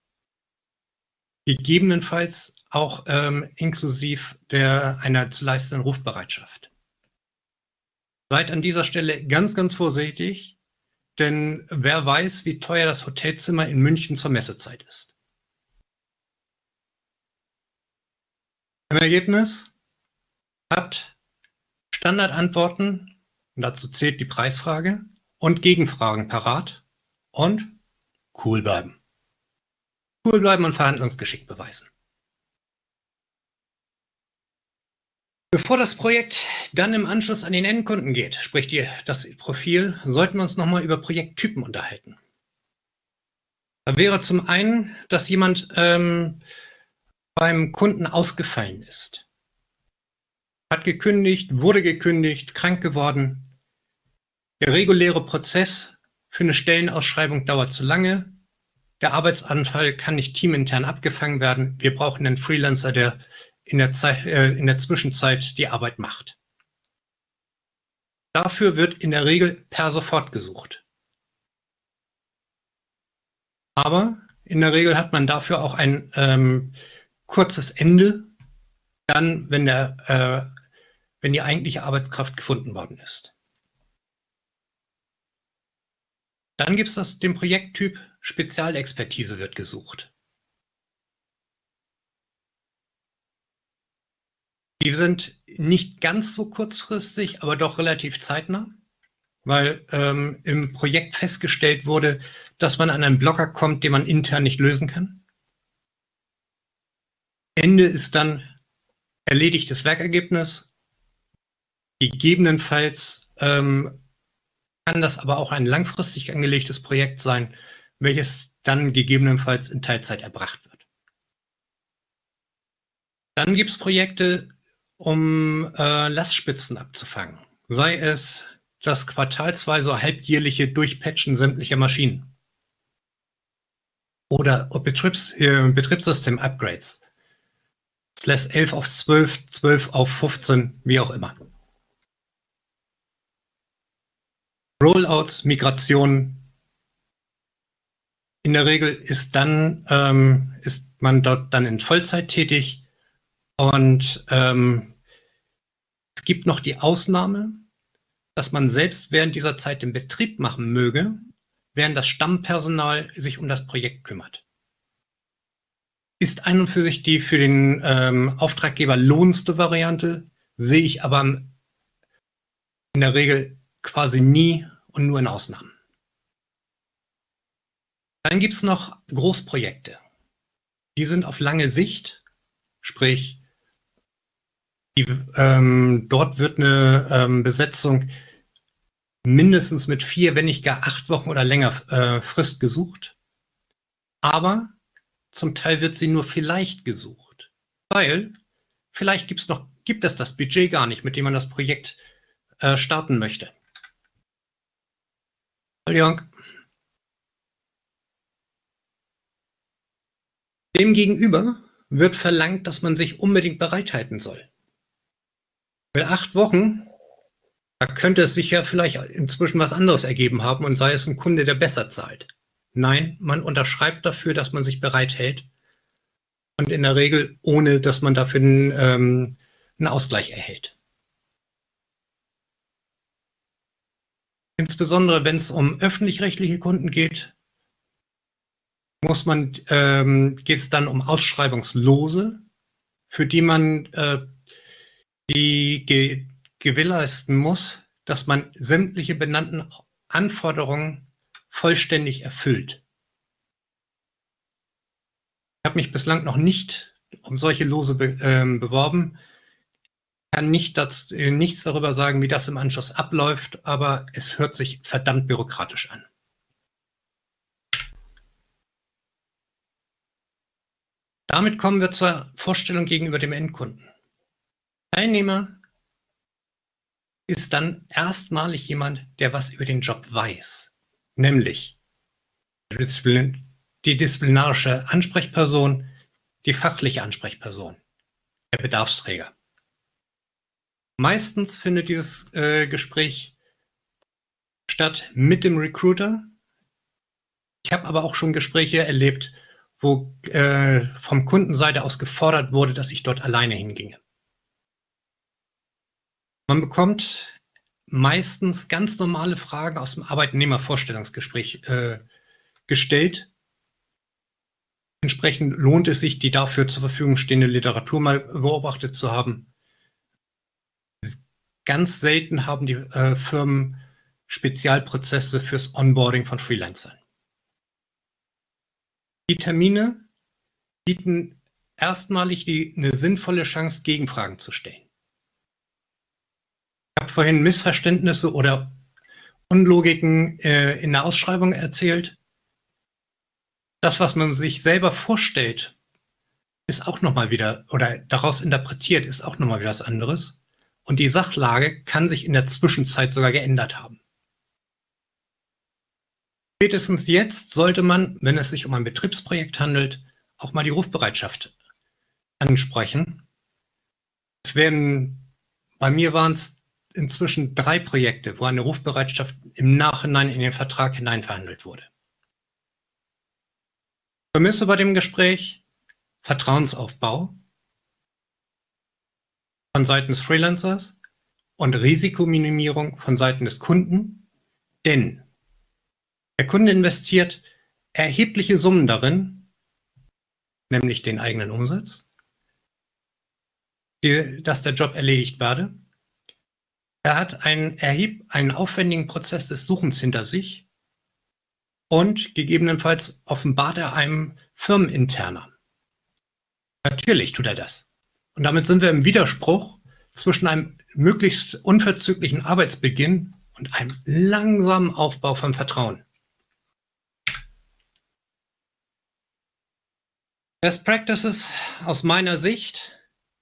Gegebenenfalls auch ähm, inklusive der einer zu leistenden Rufbereitschaft. Seid an dieser Stelle ganz, ganz vorsichtig, denn wer weiß, wie teuer das Hotelzimmer in München zur Messezeit ist. Im Ergebnis habt Standardantworten, und dazu zählt die Preisfrage, und Gegenfragen parat und cool bleiben. Cool bleiben und Verhandlungsgeschick beweisen. Bevor das Projekt dann im Anschluss an den Endkunden geht, sprich die, das Profil, sollten wir uns nochmal über Projekttypen unterhalten. Da wäre zum einen, dass jemand ähm, beim Kunden ausgefallen ist. Hat gekündigt, wurde gekündigt, krank geworden. Der reguläre Prozess für eine Stellenausschreibung dauert zu lange. Der Arbeitsanfall kann nicht teamintern abgefangen werden. Wir brauchen einen Freelancer, der in der, Zeit, äh, in der Zwischenzeit die Arbeit macht. Dafür wird in der Regel per sofort gesucht. Aber in der Regel hat man dafür auch ein ähm, kurzes Ende, dann, wenn, der, äh, wenn die eigentliche Arbeitskraft gefunden worden ist. Dann gibt es den Projekttyp Spezialexpertise wird gesucht. Die sind nicht ganz so kurzfristig, aber doch relativ zeitnah, weil ähm, im Projekt festgestellt wurde, dass man an einen Blocker kommt, den man intern nicht lösen kann. Ende ist dann erledigtes Werkergebnis. Gegebenenfalls ähm, kann das aber auch ein langfristig angelegtes Projekt sein, welches dann gegebenenfalls in Teilzeit erbracht wird. Dann gibt es Projekte, um äh, Lastspitzen abzufangen. Sei es das quartalsweise halbjährliche Durchpatchen sämtlicher Maschinen. Oder Betriebs äh, Betriebssystem-Upgrades. Slash elf auf zwölf, zwölf auf fünfzehn, wie auch immer. Rollouts, Migrationen. In der Regel ist dann ähm, ist man dort dann in Vollzeit tätig und ähm, es gibt noch die Ausnahme, dass man selbst während dieser Zeit den Betrieb machen möge, während das Stammpersonal sich um das Projekt kümmert. Ist ein und für sich die für den ähm, Auftraggeber lohnendste Variante, sehe ich aber in der Regel quasi nie und nur in Ausnahmen. Dann gibt es noch Großprojekte. Die sind auf lange Sicht, sprich, die, ähm, dort wird eine ähm, Besetzung mindestens mit vier, wenn nicht gar acht Wochen oder länger äh, Frist gesucht. Aber zum Teil wird sie nur vielleicht gesucht, weil vielleicht gibt's noch, gibt es das Budget gar nicht, mit dem man das Projekt äh, starten möchte. Entschuldigung. Demgegenüber wird verlangt, dass man sich unbedingt bereithalten soll. Mit acht Wochen, da könnte es sich ja vielleicht inzwischen was anderes ergeben haben und sei es ein Kunde, der besser zahlt. Nein, man unterschreibt dafür, dass man sich bereithält und in der Regel ohne, dass man dafür einen, ähm, einen Ausgleich erhält. Insbesondere wenn es um öffentlich-rechtliche Kunden geht, muss man, ähm, geht es dann um Ausschreibungslose, für die man äh, die ge gewährleisten muss, dass man sämtliche benannten Anforderungen vollständig erfüllt. Ich habe mich bislang noch nicht um solche Lose be äh, beworben, kann nicht dazu, äh, nichts darüber sagen, wie das im Anschluss abläuft, aber es hört sich verdammt bürokratisch an. Damit kommen wir zur Vorstellung gegenüber dem Endkunden. Teilnehmer ist dann erstmalig jemand, der was über den Job weiß, nämlich die disziplinarische Ansprechperson, die fachliche Ansprechperson. der Bedarfsträger. Meistens findet dieses äh, Gespräch statt mit dem Recruiter. Ich habe aber auch schon Gespräche erlebt, wo äh, vom Kundenseite aus gefordert wurde, dass ich dort alleine hinginge. Man bekommt meistens ganz normale Fragen aus dem Arbeitnehmervorstellungsgespräch äh, gestellt. Entsprechend lohnt es sich, die dafür zur Verfügung stehende Literatur mal beobachtet zu haben. Ganz selten haben die äh, Firmen Spezialprozesse fürs Onboarding von Freelancern. Die Termine bieten erstmalig die, eine sinnvolle Chance, Gegenfragen zu stellen. Ich habe vorhin Missverständnisse oder Unlogiken äh, in der Ausschreibung erzählt. Das, was man sich selber vorstellt, ist auch nochmal wieder, oder daraus interpretiert, ist auch nochmal wieder was anderes. Und die Sachlage kann sich in der Zwischenzeit sogar geändert haben. Spätestens jetzt sollte man, wenn es sich um ein Betriebsprojekt handelt, auch mal die Rufbereitschaft ansprechen. Es werden, bei mir waren es inzwischen drei Projekte, wo eine Rufbereitschaft im Nachhinein in den Vertrag hineinverhandelt wurde. Prämisse bei dem Gespräch: Vertrauensaufbau von Seiten des Freelancers und Risikominimierung von Seiten des Kunden, denn der Kunde investiert erhebliche Summen darin, nämlich den eigenen Umsatz, die, dass der Job erledigt werde. Er hat einen, erheb, einen aufwendigen Prozess des Suchens hinter sich und gegebenenfalls offenbart er einem Firmeninterner. Natürlich tut er das. Und damit sind wir im Widerspruch zwischen einem möglichst unverzüglichen Arbeitsbeginn und einem langsamen Aufbau von Vertrauen. Best Practices aus meiner Sicht: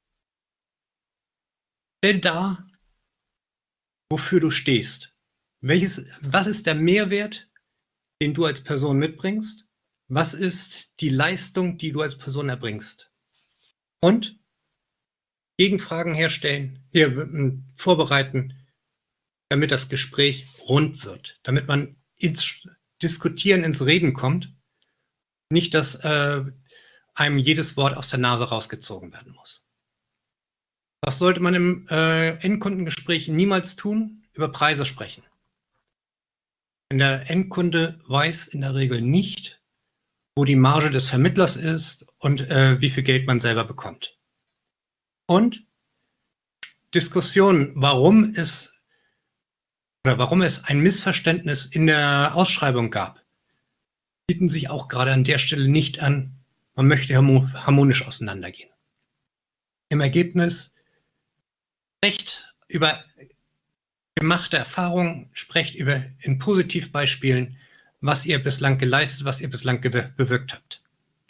Stell dar, wofür du stehst. Welches, was ist der Mehrwert, den du als Person mitbringst? Was ist die Leistung, die du als Person erbringst? Und Gegenfragen herstellen, hier vorbereiten, damit das Gespräch rund wird, damit man ins Diskutieren, ins Reden kommt. Nicht, dass äh, einem jedes Wort aus der Nase rausgezogen werden muss. Was sollte man im äh, Endkundengespräch niemals tun? Über Preise sprechen. Denn der Endkunde weiß in der Regel nicht, wo die Marge des Vermittlers ist und äh, wie viel Geld man selber bekommt. Und Diskussionen, warum es oder warum es ein Missverständnis in der Ausschreibung gab, bieten sich auch gerade an der Stelle nicht an. Man möchte harmonisch auseinandergehen. Im Ergebnis: sprecht über gemachte Erfahrungen, sprecht über in Positivbeispielen, was ihr bislang geleistet, was ihr bislang bewirkt habt.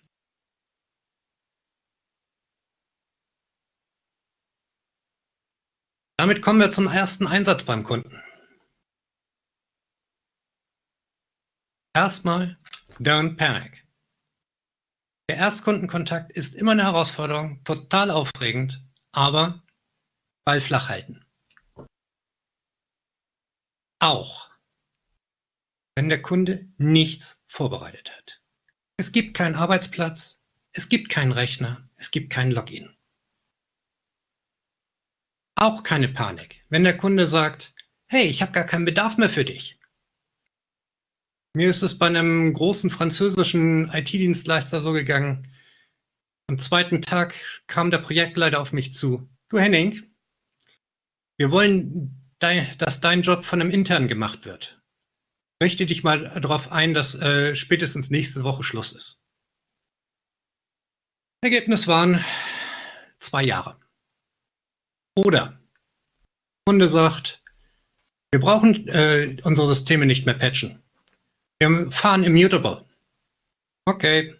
Damit kommen wir zum ersten Einsatz beim Kunden. Erstmal, don't panic. Der Erstkundenkontakt ist immer eine Herausforderung, total aufregend, aber Ball flach halten. Auch wenn der Kunde nichts vorbereitet hat. Es gibt keinen Arbeitsplatz, es gibt keinen Rechner, es gibt kein Login. Auch keine Panik, wenn der Kunde sagt: Hey, ich habe gar keinen Bedarf mehr für dich. Mir ist es bei einem großen französischen I T-Dienstleister so gegangen. Am zweiten Tag kam der Projektleiter auf mich zu: Du Henning, wir wollen, dass dein Job von einem Internen gemacht wird. Richte dich mal darauf ein, dass äh, spätestens nächste Woche Schluss ist. Ergebnis waren zwei Jahre. Oder der Kunde sagt: Wir brauchen äh, unsere Systeme nicht mehr patchen. Wir fahren immutable. Okay.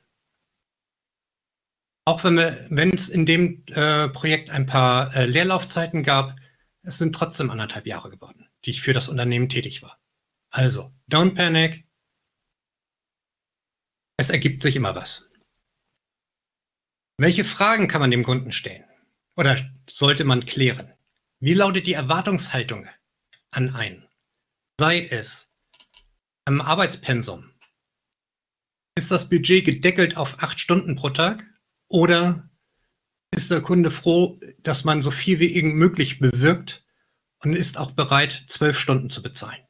Auch wenn wir, wenn es in dem äh, Projekt ein paar äh, Leerlaufzeiten gab, es sind trotzdem anderthalb Jahre geworden, die ich für das Unternehmen tätig war. Also, don't panic. Es ergibt sich immer was. Welche Fragen kann man dem Kunden stellen? oder sollte man klären? Wie lautet die Erwartungshaltung an einen? Sei es am Arbeitspensum. Ist das Budget gedeckelt auf acht Stunden pro Tag? Oder ist der Kunde froh, dass man so viel wie irgend möglich bewirkt und ist auch bereit, zwölf Stunden zu bezahlen?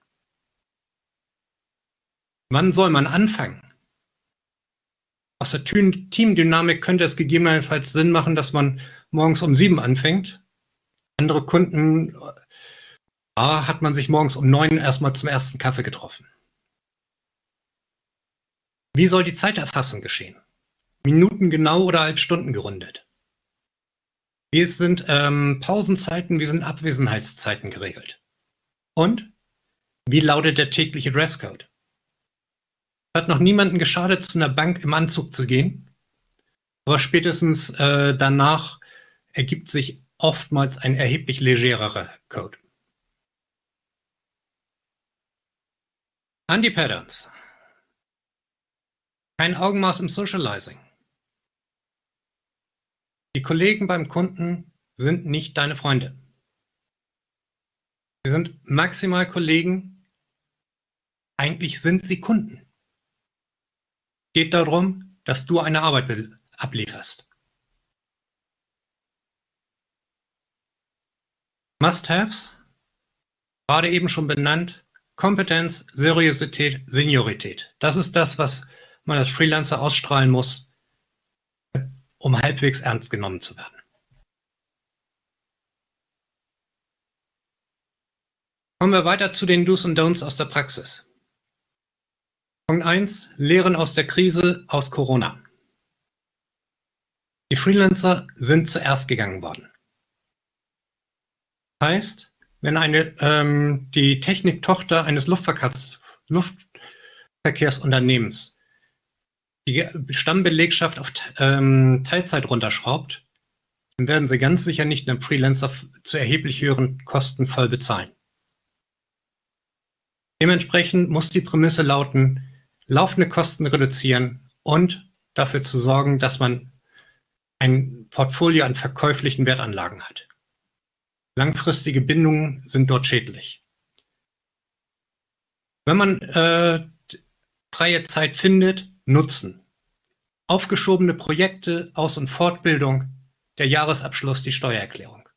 Wann soll man anfangen? Aus der Teamdynamik könnte es gegebenenfalls Sinn machen, dass man morgens um sieben anfängt. Andere Kunden, ah, hat man sich morgens um neun erstmal zum ersten Kaffee getroffen. Wie soll die Zeiterfassung geschehen? Minuten genau oder halb Stunden gerundet? Wie sind ähm, Pausenzeiten, wie sind Abwesenheitszeiten geregelt? Und wie lautet der tägliche Dresscode? Hat noch niemanden geschadet, zu einer Bank im Anzug zu gehen, aber spätestens äh, danach ergibt sich oftmals ein erheblich legererer Code. Anti-Patterns. Kein Augenmaß im Socializing. Die Kollegen beim Kunden sind nicht deine Freunde. Sie sind maximal Kollegen. Eigentlich sind sie Kunden. Es geht darum, dass du eine Arbeit ablieferst. Must-Haves, gerade eben schon benannt, Kompetenz, Seriosität, Seniorität. Das ist das, was man als Freelancer ausstrahlen muss, um halbwegs ernst genommen zu werden. Kommen wir weiter zu den Do's und Don'ts aus der Praxis. Punkt eins, Lehren aus der Krise, aus Corona. Die Freelancer sind zuerst gegangen worden. Heißt, wenn eine, ähm, die Techniktochter eines Luftverkehrs, Luftverkehrsunternehmens die Stammbelegschaft auf ähm, Teilzeit runterschraubt, dann werden sie ganz sicher nicht einen Freelancer zu erheblich höheren Kosten voll bezahlen. Dementsprechend muss die Prämisse lauten, laufende Kosten reduzieren und dafür zu sorgen, dass man ein Portfolio an verkäuflichen Wertanlagen hat. Langfristige Bindungen sind dort schädlich. Wenn man äh, freie Zeit findet, nutzen. Aufgeschobene Projekte, Aus- und Fortbildung, der Jahresabschluss, die Steuererklärung.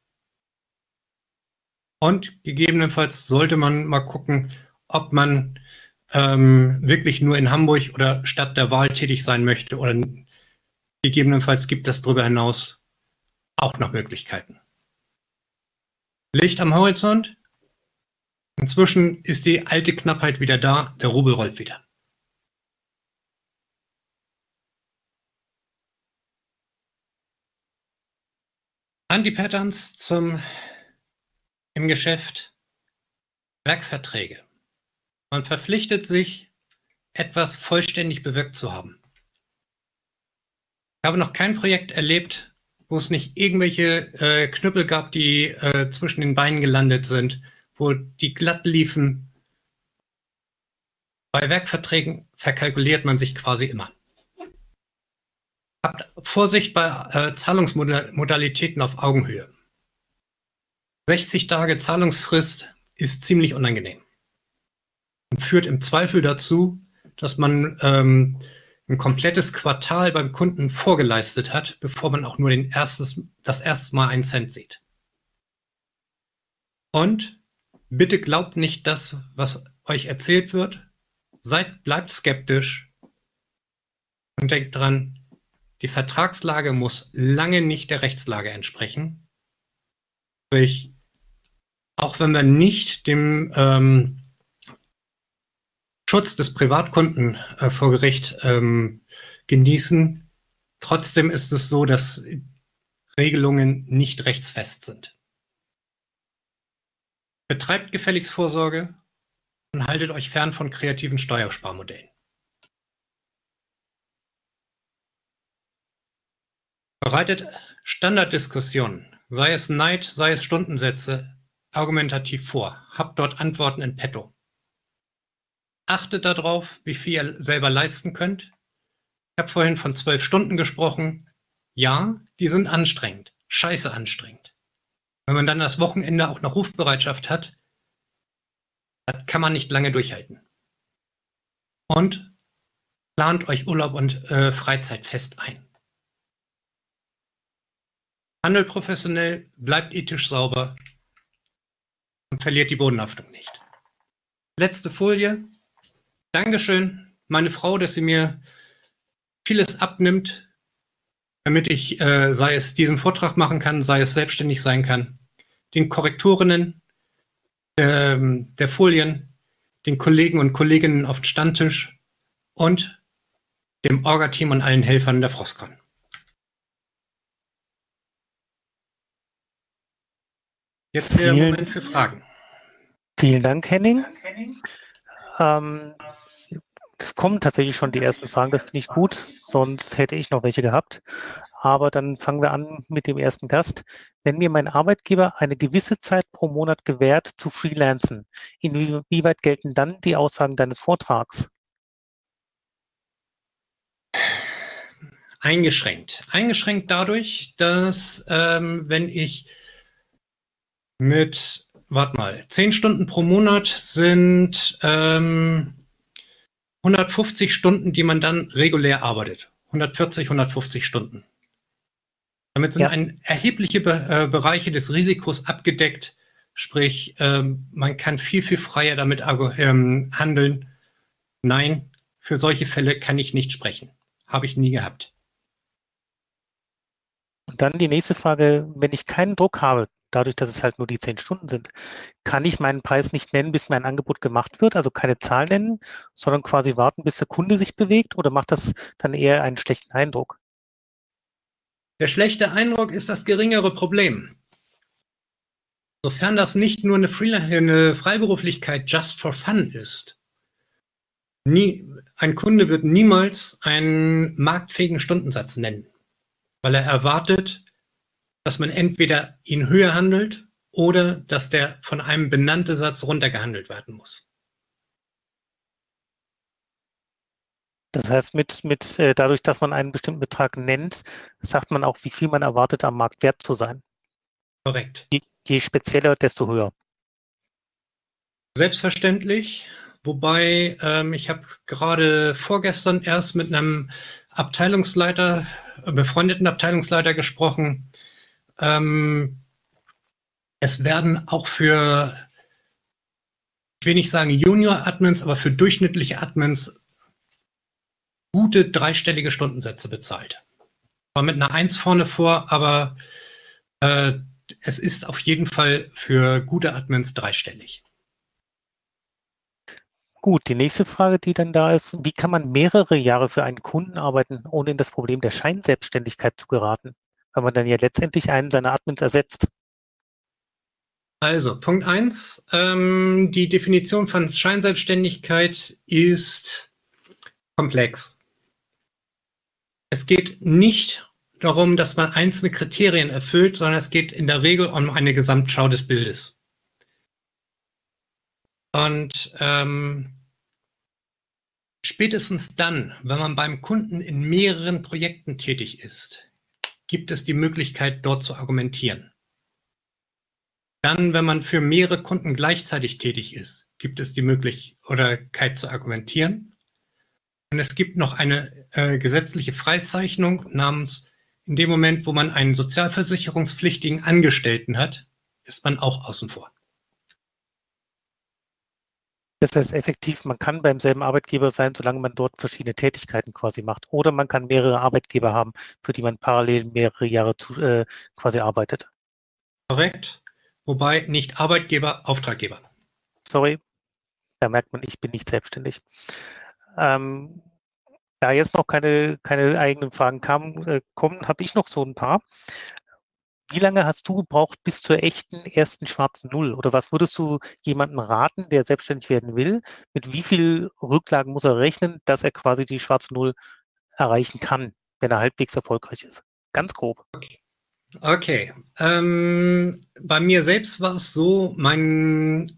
Und gegebenenfalls sollte man mal gucken, ob man ähm, wirklich nur in Hamburg oder Stadt der Wahl tätig sein möchte oder gegebenenfalls gibt es darüber hinaus auch noch Möglichkeiten. Licht am Horizont. Inzwischen ist die alte Knappheit wieder da, der Rubel rollt wieder. Anti-Patterns zum im Geschäft. Werkverträge. Man verpflichtet sich, etwas vollständig bewirkt zu haben. Ich habe noch kein Projekt erlebt, wo es nicht irgendwelche äh, Knüppel gab, die äh, zwischen den Beinen gelandet sind, wo die glatt liefen. Bei Werkverträgen verkalkuliert man sich quasi immer. Habt Vorsicht bei äh, Zahlungsmodalitäten auf Augenhöhe. sechzig Tage Zahlungsfrist ist ziemlich unangenehm und führt im Zweifel dazu, dass man ähm, ein komplettes Quartal beim Kunden vorgeleistet hat, bevor man auch nur den erstes, das erste Mal einen Cent sieht. Und bitte glaubt nicht das, was euch erzählt wird. Seid, bleibt skeptisch und denkt dran, die Vertragslage muss lange nicht der Rechtslage entsprechen. Sprich, auch wenn wir nicht dem ähm, Schutz des Privatkunden äh, vor Gericht ähm, genießen, trotzdem ist es so, dass Regelungen nicht rechtsfest sind. Betreibt gefälligst Vorsorge und haltet euch fern von kreativen Steuersparmodellen. Bereitet Standarddiskussionen, sei es Neid, sei es Stundensätze, argumentativ vor. Habt dort Antworten in petto. Achtet darauf, wie viel ihr selber leisten könnt. Ich habe vorhin von zwölf Stunden gesprochen. Ja, die sind anstrengend. scheiße anstrengend. Wenn man dann das Wochenende auch noch Rufbereitschaft hat, das kann man nicht lange durchhalten. Und plant euch Urlaub und äh, Freizeit fest ein. Handelt professionell, bleibt ethisch sauber und verliert die Bodenhaftung nicht. Letzte Folie. Dankeschön, meine Frau, dass sie mir vieles abnimmt, damit ich, äh, sei es diesen Vortrag machen kann, sei es selbstständig sein kann. Den Korrektorinnen ähm, der Folien, den Kollegen und Kolleginnen auf dem Stammtisch und dem Orga-Team und allen Helfern der Frostcon. Jetzt wäre der Moment für Fragen. Vielen Dank, Henning. Ähm, es kommen tatsächlich schon die ersten Fragen, das finde ich gut, sonst hätte ich noch welche gehabt. Aber dann fangen wir an mit dem ersten Gast. Wenn mir mein Arbeitgeber eine gewisse Zeit pro Monat gewährt, zu freelancen, inwieweit gelten dann die Aussagen deines Vortrags? Eingeschränkt. Eingeschränkt dadurch, dass ähm, wenn ich mit, warte mal, zehn Stunden pro Monat sind ähm, hundertfünfzig Stunden, die man dann regulär arbeitet. hundertvierzig, hundertfünfzig Stunden. Damit sind ja. ein erhebliche Be äh, Bereiche des Risikos abgedeckt. Sprich, ähm, man kann viel, viel freier damit ähm, handeln. Nein, für solche Fälle kann ich nicht sprechen. Habe ich nie gehabt. Und dann die nächste Frage, wenn ich keinen Druck habe, dadurch, dass es halt nur die zehn Stunden sind, kann ich meinen Preis nicht nennen, bis mir ein Angebot gemacht wird, also keine Zahl nennen, sondern quasi warten, bis der Kunde sich bewegt, oder macht das dann eher einen schlechten Eindruck? Der schlechte Eindruck ist das geringere Problem. Sofern das nicht nur eine, Free eine Freiberuflichkeit just for fun ist, nie, ein Kunde wird niemals einen marktfähigen Stundensatz nennen, weil er erwartet, dass man entweder ihn höher handelt oder dass der von einem benannten Satz runtergehandelt werden muss. Das heißt, mit, mit äh, dadurch, dass man einen bestimmten Betrag nennt, sagt man auch, wie viel man erwartet, am Markt wert zu sein. Korrekt. Je, je spezieller, desto höher. Selbstverständlich. Wobei, ähm, ich habe gerade vorgestern erst mit einem Abteilungsleiter, befreundeten Abteilungsleiter gesprochen. Ähm, es werden auch für, ich will nicht sagen Junior-Admins, aber für durchschnittliche Admins gute dreistellige Stundensätze bezahlt. War mit einer Eins vorne vor, aber äh, es ist auf jeden Fall für gute Admins dreistellig. Gut, die nächste Frage, die dann da ist, wie kann man mehrere Jahre für einen Kunden arbeiten, ohne in das Problem der Scheinselbstständigkeit zu geraten, weil man dann ja letztendlich einen seiner Admins ersetzt? Also, Punkt eins, ähm, die Definition von Scheinselbstständigkeit ist komplex. Es geht nicht darum, dass man einzelne Kriterien erfüllt, sondern es geht in der Regel um eine Gesamtschau des Bildes. Und ähm, spätestens dann, wenn man beim Kunden in mehreren Projekten tätig ist, gibt es die Möglichkeit, dort zu argumentieren. Dann, wenn man für mehrere Kunden gleichzeitig tätig ist, gibt es die Möglichkeit zu argumentieren. Und es gibt noch eine äh, gesetzliche Freizeichnung namens, in dem Moment, wo man einen sozialversicherungspflichtigen Angestellten hat, ist man auch außen vor. Das heißt effektiv, man kann beim selben Arbeitgeber sein, solange man dort verschiedene Tätigkeiten quasi macht. Oder man kann mehrere Arbeitgeber haben, für die man parallel mehrere Jahre zu, äh, quasi arbeitet. Korrekt. Wobei nicht Arbeitgeber, Auftraggeber. Sorry, da merkt man, ich bin nicht selbstständig. Ähm, da jetzt noch keine, keine eigenen Fragen kamen, äh, kommen, habe ich noch so ein paar. Wie lange hast du gebraucht bis zur echten ersten schwarzen Null? Oder was würdest du jemandem raten, der selbstständig werden will? Mit wie viel Rücklagen muss er rechnen, dass er quasi die schwarze Null erreichen kann, wenn er halbwegs erfolgreich ist? Ganz grob. Okay. Okay. Ähm, bei mir selbst war es so, mein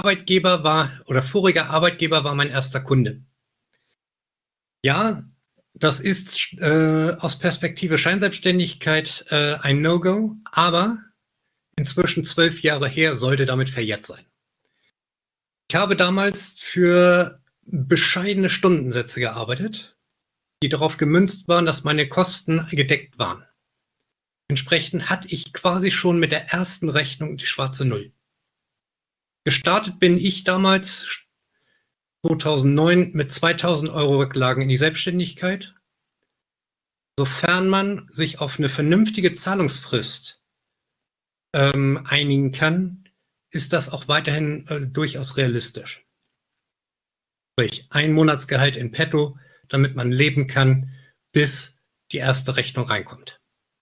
Arbeitgeber war, oder voriger Arbeitgeber war mein erster Kunde. Ja, Das ist äh, aus Perspektive Scheinselbstständigkeit äh, ein No-Go, aber inzwischen zwölf Jahre her, sollte damit verjährt sein. Ich habe damals für bescheidene Stundensätze gearbeitet, die darauf gemünzt waren, dass meine Kosten gedeckt waren. Entsprechend hatte ich quasi schon mit der ersten Rechnung die schwarze Null. Gestartet bin ich damals zweitausendneun mit zweitausend Euro Rücklagen in die Selbstständigkeit. Sofern man sich auf eine vernünftige Zahlungsfrist ähm, einigen kann, ist das auch weiterhin äh, durchaus realistisch. Sprich, ein Monatsgehalt in petto, damit man leben kann, bis die erste Rechnung reinkommt.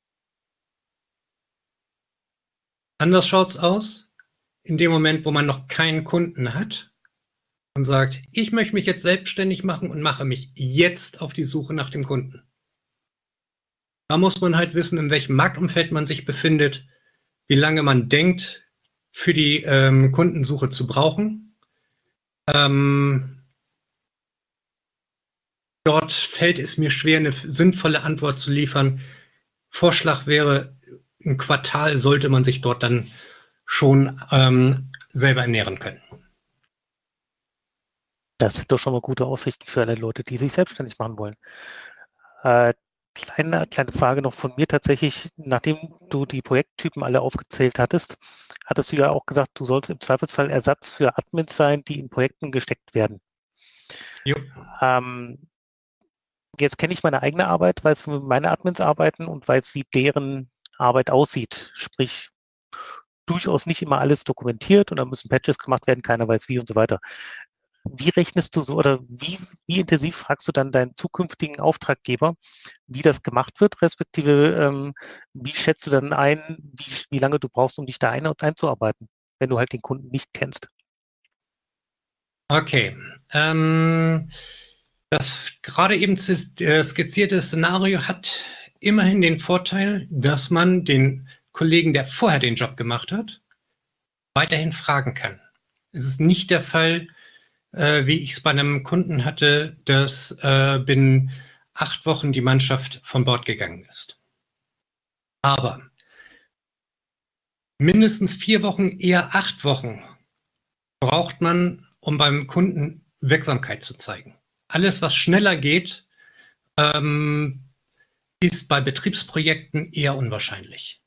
Anders schaut's aus, in dem Moment, wo man noch keinen Kunden hat und sagt, ich möchte mich jetzt selbstständig machen und mache mich jetzt auf die Suche nach dem Kunden. Da muss man halt wissen, in welchem Marktumfeld man sich befindet, wie lange man denkt, für die ähm, Kundensuche zu brauchen. Ähm, dort fällt es mir schwer, eine sinnvolle Antwort zu liefern. Vorschlag wäre, ein Quartal sollte man sich dort dann schon ähm, selber ernähren können. Das sind doch schon mal gute Aussichten für alle Leute, die sich selbstständig machen wollen. Äh, kleine, kleine Frage noch von mir tatsächlich. Nachdem du die Projekttypen alle aufgezählt hattest, hattest du ja auch gesagt, du sollst im Zweifelsfall Ersatz für Admins sein, die in Projekten gesteckt werden. Ähm, jetzt kenne ich meine eigene Arbeit, weiß, wie meine Admins arbeiten und weiß, wie deren Arbeit aussieht. Sprich, durchaus nicht immer alles dokumentiert und da müssen Patches gemacht werden, keiner weiß wie und so weiter. Wie rechnest du so oder wie, wie intensiv fragst du dann deinen zukünftigen Auftraggeber, wie das gemacht wird, respektive ähm, wie schätzt du dann ein, wie, wie lange du brauchst, um dich da ein, einzuarbeiten, wenn du halt den Kunden nicht kennst? Okay. Ähm, das gerade eben skizzierte Szenario hat immerhin den Vorteil, dass man den Kollegen, der vorher den Job gemacht hat, weiterhin fragen kann. Es ist nicht der Fall, äh, wie ich es bei einem Kunden hatte, dass äh, binnen acht Wochen die Mannschaft von Bord gegangen ist. Aber mindestens vier Wochen, eher acht Wochen braucht man, um beim Kunden Wirksamkeit zu zeigen. Alles, was schneller geht, ähm, ist bei Betriebsprojekten eher unwahrscheinlich.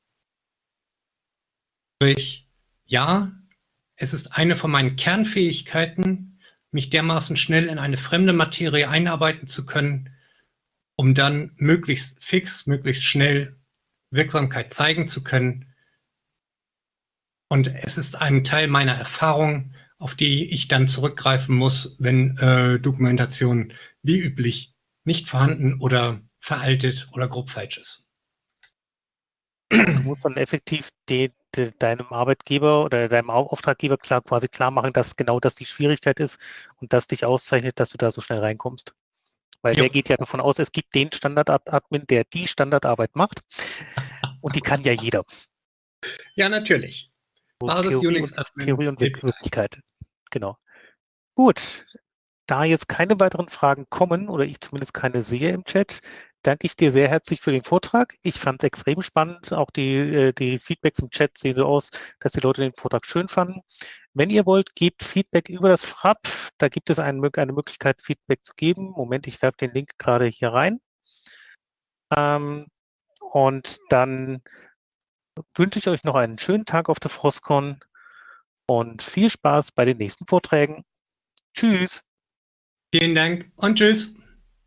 Sprich, ja, es ist eine von meinen Kernfähigkeiten, mich dermaßen schnell in eine fremde Materie einarbeiten zu können, um dann möglichst fix, möglichst schnell Wirksamkeit zeigen zu können. Und es ist ein Teil meiner Erfahrung, auf die ich dann zurückgreifen muss, wenn äh, Dokumentation wie üblich nicht vorhanden oder veraltet oder grob falsch ist. Du musst dann effektiv de, de, deinem Arbeitgeber oder deinem Auftraggeber klar, quasi klar machen, dass genau das die Schwierigkeit ist und das dich auszeichnet, dass du da so schnell reinkommst. Weil Jo. der geht ja davon aus, es gibt den Standard-Admin, der die Standardarbeit macht und die kann ja jeder. Ja, natürlich. Basis Theorie Unix und, Admin. Theorie und Wirklichkeit. Genau. Gut, da jetzt keine weiteren Fragen kommen oder ich zumindest keine sehe im Chat, danke ich dir sehr herzlich für den Vortrag. Ich fand es extrem spannend. Auch die, die Feedbacks im Chat sehen so aus, dass die Leute den Vortrag schön fanden. Wenn ihr wollt, gebt Feedback über das Frapp. Da gibt es eine, eine Möglichkeit, Feedback zu geben. Moment, ich werfe den Link gerade hier rein. Ähm, und dann wünsche ich euch noch einen schönen Tag auf der Frostcon und viel Spaß bei den nächsten Vorträgen. Tschüss. Vielen Dank und tschüss.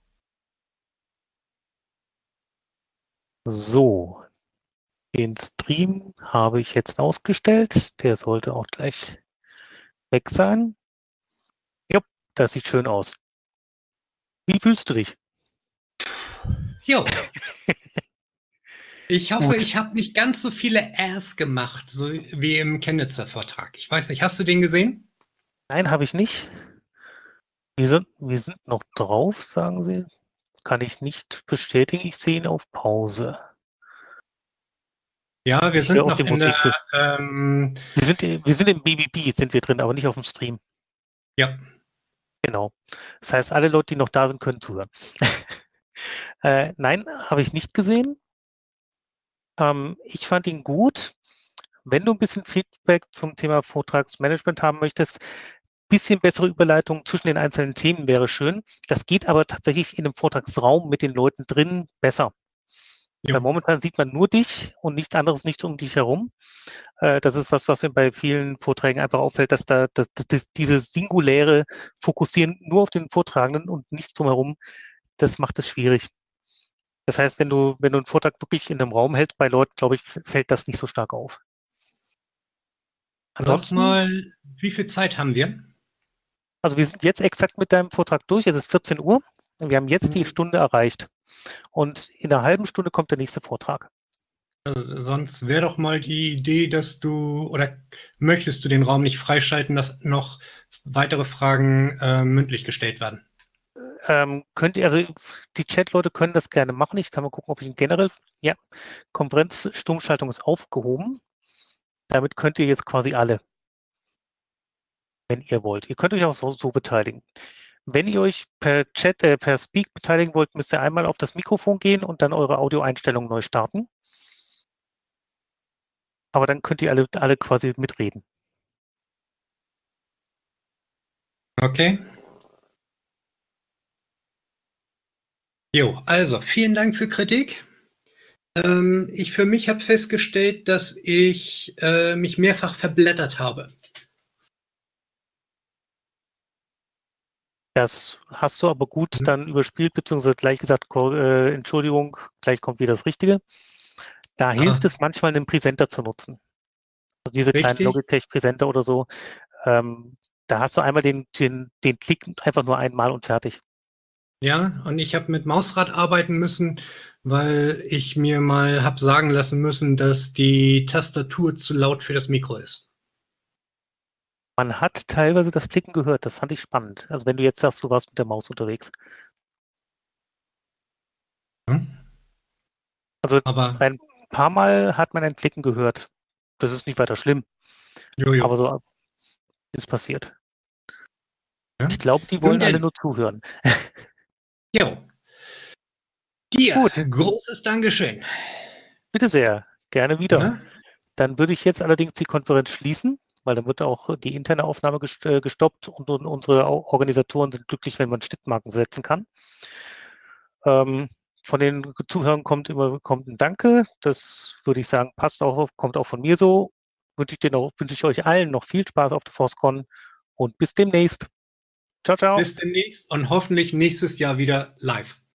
So, den Stream habe ich jetzt ausgestellt. Der sollte auch gleich weg sein. Ja, das sieht schön aus. Wie fühlst du dich? Jo. Ich hoffe, Gut. ich habe nicht ganz so viele Äs gemacht, so wie im Chemnitzer Vortrag. Ich weiß nicht, hast du den gesehen? Nein, habe ich nicht. Wir sind, wir sind noch drauf, sagen Sie. Kann ich nicht bestätigen. Ich sehe ihn auf Pause. Ja, wir Ich sind höre auch noch die in Musik. der... Ähm, wir, sind, wir sind im B B B, sind wir drin, aber nicht auf dem Stream. Ja. Genau. Das heißt, alle Leute, die noch da sind, können zuhören. Äh, nein, habe ich nicht gesehen. Ähm, ich fand ihn gut. Wenn du ein bisschen Feedback zum Thema Vortragsmanagement haben möchtest, bisschen bessere Überleitung zwischen den einzelnen Themen wäre schön. Das geht aber tatsächlich in einem Vortragsraum mit den Leuten drin besser. Weil Jo. momentan sieht man nur dich und nichts anderes nicht um dich herum. Äh, das ist was, was mir bei vielen Vorträgen einfach auffällt, dass da dass, dass diese singuläre Fokussieren nur auf den Vortragenden und nichts drumherum, das macht es schwierig. Das heißt, wenn du, wenn du einen Vortrag wirklich in einem Raum hältst bei Leuten, glaube ich, fällt das nicht so stark auf. Sag Ansonsten, mal, wie viel Zeit haben wir? also wir sind jetzt exakt mit deinem Vortrag durch. Es ist vierzehn Uhr. Wir haben jetzt die Hm, Stunde erreicht. Und in einer halben Stunde kommt der nächste Vortrag. also sonst wäre doch mal die Idee, dass du oder möchtest du den Raum nicht freischalten, dass noch weitere Fragen äh, mündlich gestellt werden? Ähm, könnt ihr, also die Chat-Leute können das gerne machen. Ich kann mal gucken, ob ich ihn generell, ja, Konferenzstummschaltung ist aufgehoben. Damit könnt ihr jetzt quasi alle, wenn ihr wollt. Ihr könnt euch auch so, so beteiligen. Wenn ihr euch per Chat, äh, per Speak beteiligen wollt, müsst ihr einmal auf das Mikrofon gehen und dann eure Audioeinstellungen neu starten. Aber dann könnt ihr alle, alle quasi mitreden. Okay. Jo, also vielen Dank für Kritik. Ähm, ich für mich habe festgestellt, dass ich äh, mich mehrfach verblättert habe. Das hast du aber gut Mhm. dann überspielt, beziehungsweise gleich gesagt, äh, Entschuldigung, gleich kommt wieder das Richtige. Da hilft Ah, es manchmal, einen Präsenter zu nutzen. Also diese kleinen richtig. Logitech-Präsenter oder so. Ähm, da hast du einmal den, den, den Klick einfach nur einmal und fertig. Ja, und ich habe mit Mausrad arbeiten müssen, weil ich mir mal habe sagen lassen müssen, dass die Tastatur zu laut für das Mikro ist. Man hat teilweise das Klicken gehört, das fand ich spannend. Also wenn du jetzt sagst, du warst mit der Maus unterwegs. Hm? Also Aber ein paar Mal hat man ein Klicken gehört. Das ist nicht weiter schlimm, jojo. aber so ist passiert. Ja? Ich glaube, die Nun wollen alle denn, nur zuhören. jo. Dir Gut, großes Dankeschön. bitte sehr, gerne wieder. Ne? Dann würde ich jetzt allerdings die Konferenz schließen, weil dann wird auch die interne Aufnahme gestoppt und unsere Organisatoren sind glücklich, wenn man Schnittmarken setzen kann. Ähm, von den Zuhörern kommt immer kommt ein Danke. Das würde ich sagen, passt auch, kommt auch von mir so. Wünsche ich dir noch, wünsche ich euch allen noch viel Spaß auf der ForceCon und bis demnächst. Ciao, ciao. Bis demnächst und hoffentlich nächstes Jahr wieder live.